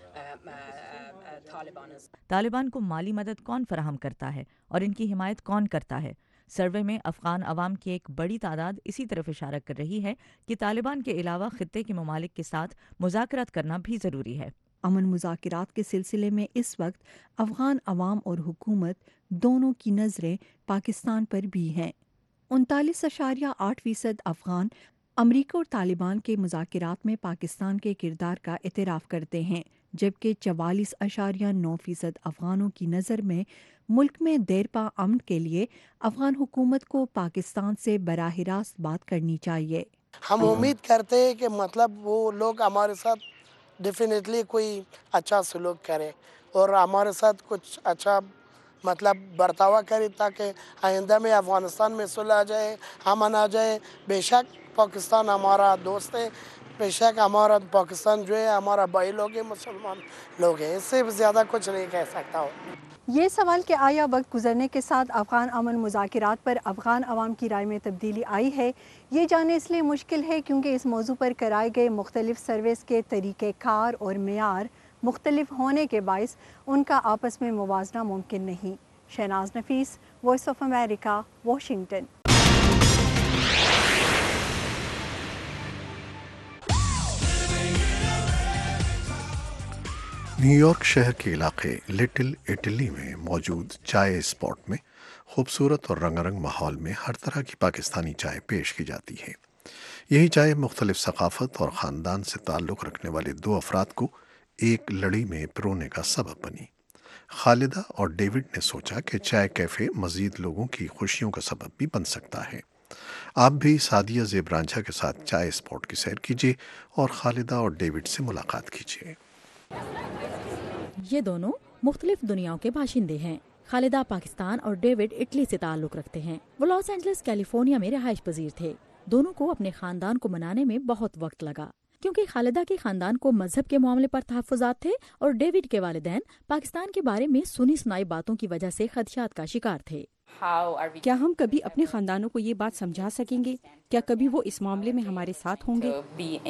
Taliban is. Taliban کو مالی مدد کون فراہم کرتا ہے اور ان کی حمایت کون کرتا ہے؟ سروے میں افغان عوام کی ایک بڑی تعداد اسی طرف اشارہ کر رہی ہے کہ طالبان کے علاوہ خطے کے ممالک کے ساتھ مذاکرات کرنا بھی ضروری ہے۔ امن مذاکرات کے سلسلے میں اس وقت افغان عوام اور حکومت دونوں کی نظریں پاکستان پر بھی ہیں۔ انتالیس اشاریہ آٹھ فیصد افغان امریکہ اور طالبان کے مذاکرات میں پاکستان کے کردار کا اعتراف کرتے ہیں، جبکہ چوالیس اشاریہ نو فیصد افغانوں کی نظر میں ملک میں دیرپا امن کے لیے افغان حکومت کو پاکستان سے براہ راست بات کرنی چاہیے۔ ہم امید کرتے ہیں کہ مطلب وہ لوگ ہمارے ساتھ ڈیفینیٹلی کوئی اچھا سلوک کرے اور ہمارے ساتھ کچھ اچھا مطلب برتاوا کرے تاکہ آئندہ میں افغانستان میں صلح آ جائے، امن آ جائے۔ بے شک پاکستان ہمارا دوست ہے، بے شک ہمارا پاکستان جو ہے ہمارا بھائی لوگ ہیں، مسلمان لوگ ہیں، اس سے زیادہ کچھ نہیں کہہ سکتا ہوں۔ یہ سوال کہ آیا وقت گزرنے کے ساتھ افغان امن مذاکرات پر افغان عوام کی رائے میں تبدیلی آئی ہے، یہ جاننا اس لیے مشکل ہے کیونکہ اس موضوع پر کرائے گئے مختلف سروس کے طریقہ کار اور معیار مختلف ہونے کے باعث ان کا آپس میں موازنہ ممکن نہیں۔ Shahnaz Nafees, voice of America, Washington. New York شہر کے علاقے لٹل اٹلی میں موجود چائے اسپاٹ میں خوبصورت اور رنگا رنگ ماحول میں ہر طرح کی پاکستانی چائے پیش کی جاتی ہے۔ یہی چائے مختلف ثقافت اور خاندان سے تعلق رکھنے والے دو افراد کو ایک لڑی میں پرونے کا سبب بنی۔ خالدہ اور ڈیوڈ نے سوچا کہ چائے کیفے مزید لوگوں کی خوشیوں کا سبب بھی بن سکتا ہے۔ آپ بھی سعدیہ زیب رانجھا کے ساتھ چائے اسپاٹ کی سیر کیجیے اور خالدہ اور ڈیوڈ سے ملاقات کیجیے۔ یہ دونوں مختلف دنیاؤں کے باشندے ہیں۔ خالدہ پاکستان اور ڈیوڈ اٹلی سے تعلق رکھتے ہیں۔ وہ لاس اینجلس کیلیفورنیا میں رہائش پذیر تھے۔ دونوں کو اپنے خاندان کو منانے میں بہت وقت لگا، کیونکہ خالدہ کے خاندان کو مذہب کے معاملے پر تحفظات تھے اور ڈیوڈ کے والدین پاکستان کے بارے میں سنی سنائی باتوں کی وجہ سے خدشات کا شکار تھے۔ کیا ہم کبھی اپنے خاندانوں کو یہ بات سمجھا سکیں گے؟ کیا کبھی وہ اس معاملے میں ہمارے ساتھ ہوں گے؟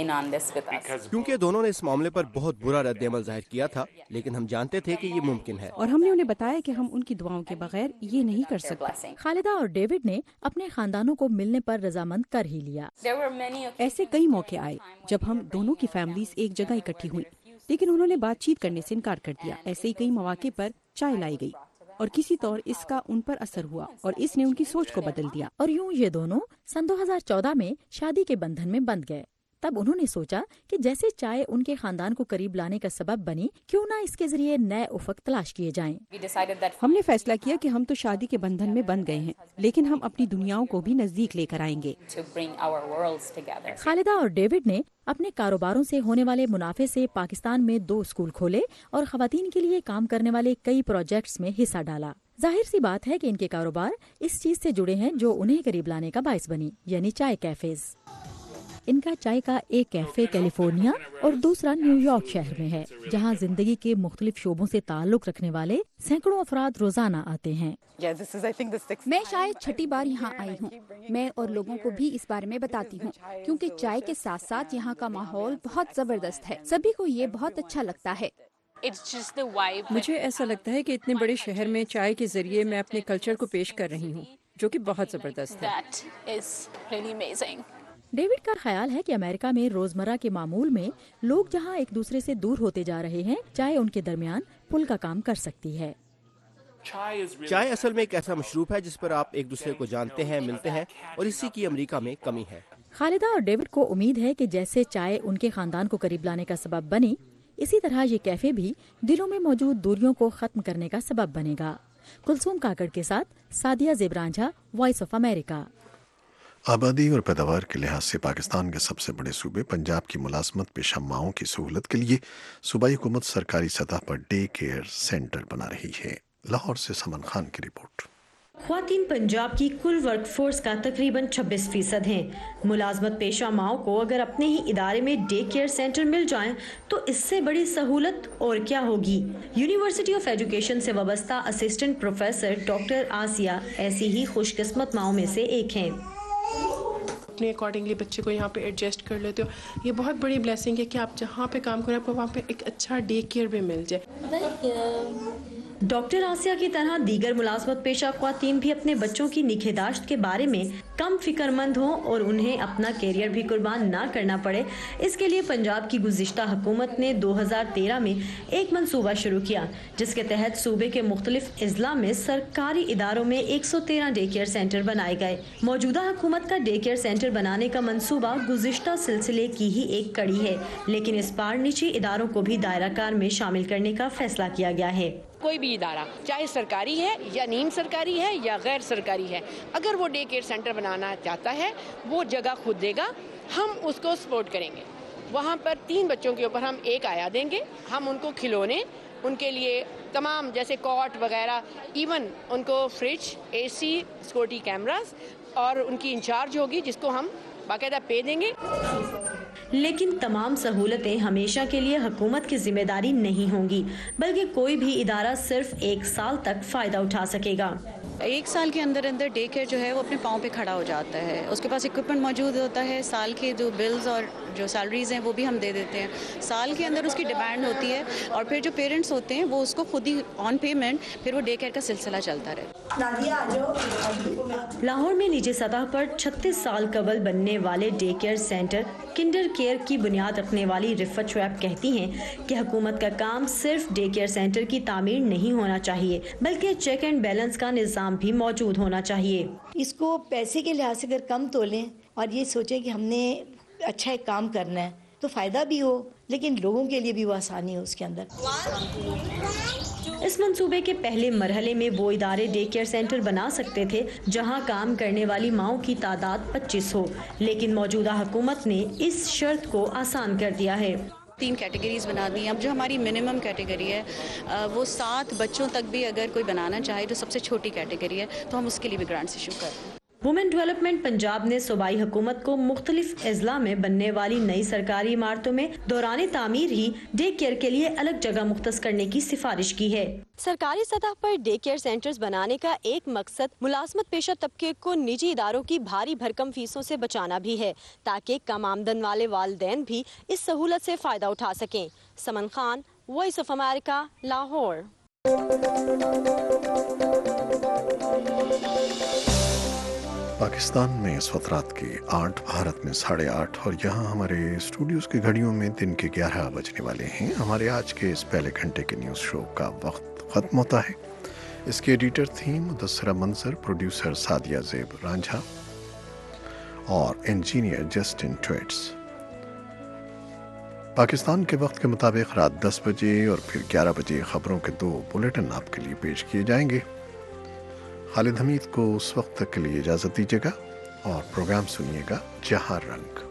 کیونکہ دونوں نے اس معاملے پر بہت برا رد عمل ظاہر کیا تھا، لیکن ہم جانتے تھے کہ یہ ممکن ہے، اور ہم نے انہیں بتایا کہ ہم ان کی دعاؤں کے بغیر یہ نہیں کر سکتے۔ خالدہ اور ڈیوڈ نے اپنے خاندانوں کو ملنے پر رضامند کر ہی لیا۔ ایسے کئی موقع آئے جب ہم دونوں کی فیملیز ایک جگہ اکٹھی ہوئی، لیکن انہوں نے بات چیت کرنے سے انکار کر دیا۔ ایسے ہی کئی مواقع پر چائے لائی گئی اور کسی طور اس کا ان پر اثر ہوا اور اس نے ان کی سوچ کو بدل دیا، اور یوں یہ دونوں سن دو ہزار چودہ میں شادی کے بندھن میں بندھ گئے۔ تب انہوں نے سوچا کہ جیسے چائے ان کے خاندان کو قریب لانے کا سبب بنی، کیوں نہ اس کے ذریعے نئے افق تلاش کیے جائیں۔ ہم نے فیصلہ کیا کہ ہم تو شادی کے بندھن میں بندھ گئے ہیں، لیکن ہم اپنی دنیاؤں کو بھی نزدیک لے کر آئیں گے۔ خالدہ اور ڈیوڈ نے اپنے کاروباروں سے ہونے والے منافع سے پاکستان میں دو اسکول کھولے اور خواتین کے لیے کام کرنے والے کئی پروجیکٹس میں حصہ ڈالا۔ ظاہر سی بات ہے کہ ان کے کاروبار اس چیز سے جڑے ہیں جو انہیں قریب لانے کا باعث بنی، یعنی چائے کیفیز۔ ان کا چائے کا ایک کیفے کیلیفورنیا اور دوسرا نیو یارک شہر میں ہے، جہاں زندگی کے مختلف شعبوں سے تعلق رکھنے والے سینکڑوں افراد روزانہ آتے ہیں۔ میں شاید چھٹی بار یہاں آئی ہوں۔ میں اور لوگوں کو بھی اس بارے میں بتاتی ہوں، کیونکہ چائے کے ساتھ ساتھ یہاں کا ماحول بہت زبردست ہے۔ سبھی کو یہ بہت اچھا لگتا ہے۔ مجھے ایسا لگتا ہے کہ اتنے بڑے شہر میں چائے کے ذریعے میں اپنے کلچر کو پیش کر رہی ہوں، جو کہ بہت زبردست ہے۔ ڈیوڈ کا خیال ہے کہ امریکہ میں روزمرہ کے معمول میں لوگ جہاں ایک دوسرے سے دور ہوتے جا رہے ہیں، چائے ان کے درمیان پل کا کام کر سکتی ہے۔ چائے اصل میں ایک ایسا مشروب ہے جس پر آپ ایک دوسرے کو جانتے ہیں، ملتے ہیں، اور اسی کی امریکہ میں کمی ہے۔ خالدہ اور ڈیوڈ کو امید ہے کہ جیسے چائے ان کے خاندان کو قریب لانے کا سبب بنی، اسی طرح یہ کیفے بھی دلوں میں موجود دوریوں کو ختم کرنے کا سبب بنے گا۔ کلثوم کاکڑ کے ساتھ Sadia Zeb Ranjha, voice of America. آبادی اور پیداوار کے لحاظ سے پاکستان کے سب سے بڑے صوبے پنجاب کی ملازمت پیشہ ماؤں کی سہولت کے لیے صوبائی حکومت سرکاری سطح پر ڈے کیئر سینٹر بنا رہی ہے۔ لاہور سے سمن خان کی رپورٹ۔ خواتین پنجاب کی کل ورک فورس کا تقریباً چھبیس فیصد ہیں۔ ملازمت پیشہ ماؤں کو اگر اپنے ہی ادارے میں ڈے کیئر سینٹر مل جائیں تو اس سے بڑی سہولت اور کیا ہوگی۔ یونیورسٹی آف ایجوکیشن سے وابستہ اسسٹنٹ پروفیسر ڈاکٹر آسیہ ایسی ہی خوش قسمت ماؤں میں سے ایک ہیں۔ اپنے اکارڈنگلی بچے کو یہاں پہ ایڈجسٹ کر لیتے ہو۔ یہ بہت بڑی بلیسنگ ہے کہ آپ جہاں پہ کام کریں آپ کو وہاں پہ ایک اچھا ڈے کیئر بھی مل جائے۔ ڈاکٹر آسیہ کی طرح دیگر ملازمت پیشہ خواتین بھی اپنے بچوں کی نگہداشت کے بارے میں کم فکر مند ہوں اور انہیں اپنا کیریئر بھی قربان نہ کرنا پڑے، اس کے لیے پنجاب کی گزشتہ حکومت نے دو ہزار تیرہ میں ایک منصوبہ شروع کیا، جس کے تحت صوبے کے مختلف اضلاع میں سرکاری اداروں میں ایک سو تیرہ ڈے کیئر سینٹر بنائے گئے۔ موجودہ حکومت کا ڈے کیئر سینٹر بنانے کا منصوبہ گزشتہ سلسلے کی ہی ایک کڑی ہے، لیکن اس بار نجی اداروں کو بھی دائرہ کار میں شامل کرنے کا فیصلہ کیا گیا ہے۔ کوئی بھی ادارہ چاہے سرکاری ہے یا نیم سرکاری ہے یا غیر سرکاری ہے، اگر وہ ڈے کیئر سینٹر بنانا چاہتا ہے وہ جگہ خود دے گا، ہم اس کو سپورٹ کریں گے۔ وہاں پر تین بچوں کے اوپر ہم ایک آیا دیں گے، ہم ان کو کھلونے، ان کے لیے تمام جیسے کاٹ وغیرہ، ایون ان کو fridge, A C, security cameras, اور ان کی انچارج ہوگی جس کو ہم باقاعدہ پے دیں گے۔ لیکن تمام سہولتیں ہمیشہ کے لیے حکومت کی ذمہ داری نہیں ہوں گی، بلکہ کوئی بھی ادارہ صرف ایک سال تک فائدہ اٹھا سکے گا۔ ایک سال کے اندر اندر ڈے کیئر جو ہے وہ اپنے پاؤں پہ کھڑا ہو جاتا ہے، اس کے پاس اکوپمنٹ موجود ہوتا ہے، سال کے جو بلز اور جو سیلریز ہیں وہ بھی ہم دے دیتے ہیں، سال کے اندر اس کی ڈیمانڈ ہوتی ہے، اور پھر جو پیرنٹس ہوتے ہیں وہ اس کو خود ہی آن پیمنٹ پھر وہ ڈے کیئر کا سلسلہ چلتا رہتا ہے۔ لاہور میں نجی سطح پر چھتیس سال قبل بننے والے day care centre Kinder Care کی بنیاد رکھنے والی رفت شعیب کہتی ہیں کہ حکومت کا کام صرف ڈے کیئر سینٹر کی تعمیر نہیں ہونا چاہیے، بلکہ چیک اینڈ بیلنس کا نظام بھی موجود ہونا چاہیے۔ اس کو پیسے کے لحاظ سے اگر کم تولیں اور یہ سوچیں کہ ہم نے اچھا ایک کام کرنا ہے تو فائدہ بھی ہو، لیکن لوگوں کے لیے بھی وہ آسانی ہو اس کے اندر۔ اس منصوبے کے پہلے مرحلے میں وہ ادارے ڈے کیئر سینٹر بنا سکتے تھے جہاں کام کرنے والی ماؤں کی تعداد پچیس ہو، لیکن موجودہ حکومت نے اس شرط کو آسان کر دیا ہے۔ تین کیٹیگریز بنا دی ہیں. اب جو ہماری منیمم کیٹیگری ہے وہ سات بچوں تک بھی اگر کوئی بنانا چاہے جو سب سے چھوٹی کیٹیگری ہے تو ہم اس کے لیے بھی گرانٹس ایشو کر رہے ہیں. وومن ڈیولپمنٹ پنجاب نے صوبائی حکومت کو مختلف اضلاع میں بننے والی نئی سرکاری عمارتوں میں دوران تعمیر ہی ڈے کیئر کے لیے الگ جگہ مختص کرنے کی سفارش کی ہے. سرکاری سطح پر ڈے کیئر سینٹرز بنانے کا ایک مقصد ملازمت پیشہ طبقے کو نجی اداروں کی بھاری بھرکم فیسوں سے بچانا بھی ہے تاکہ کم آمدن والے والدین بھی اس سہولت سے فائدہ اٹھا سکیں. Saman Khan, voice of America, Lahore. Pakistan میں اس وقت رات کے آٹھ، بھارت میں ساڑھے آٹھ، اور یہاں ہمارے اسٹوڈیوز کی گھڑیوں میں دن کے گیارہ بجنے والے ہیں. ہمارے آج کے اس پہلے گھنٹے کے نیوز شو کا وقت ختم ہوتا ہے. اس کے ایڈیٹر تھیں مدثرہ منظر، پروڈیوسر سعدیہ زیب رانجھا اور انجینئر جسٹن ٹویٹس. پاکستان کے وقت کے مطابق رات دس بجے اور پھر گیارہ بجے خبروں کے دو بلیٹن آپ کے لیے پیش کیے جائیں گے. خالد حمید کو اس وقت تک کے لیے اجازت دیجیے گا اور پروگرام سنیے گا جہاں رنگ.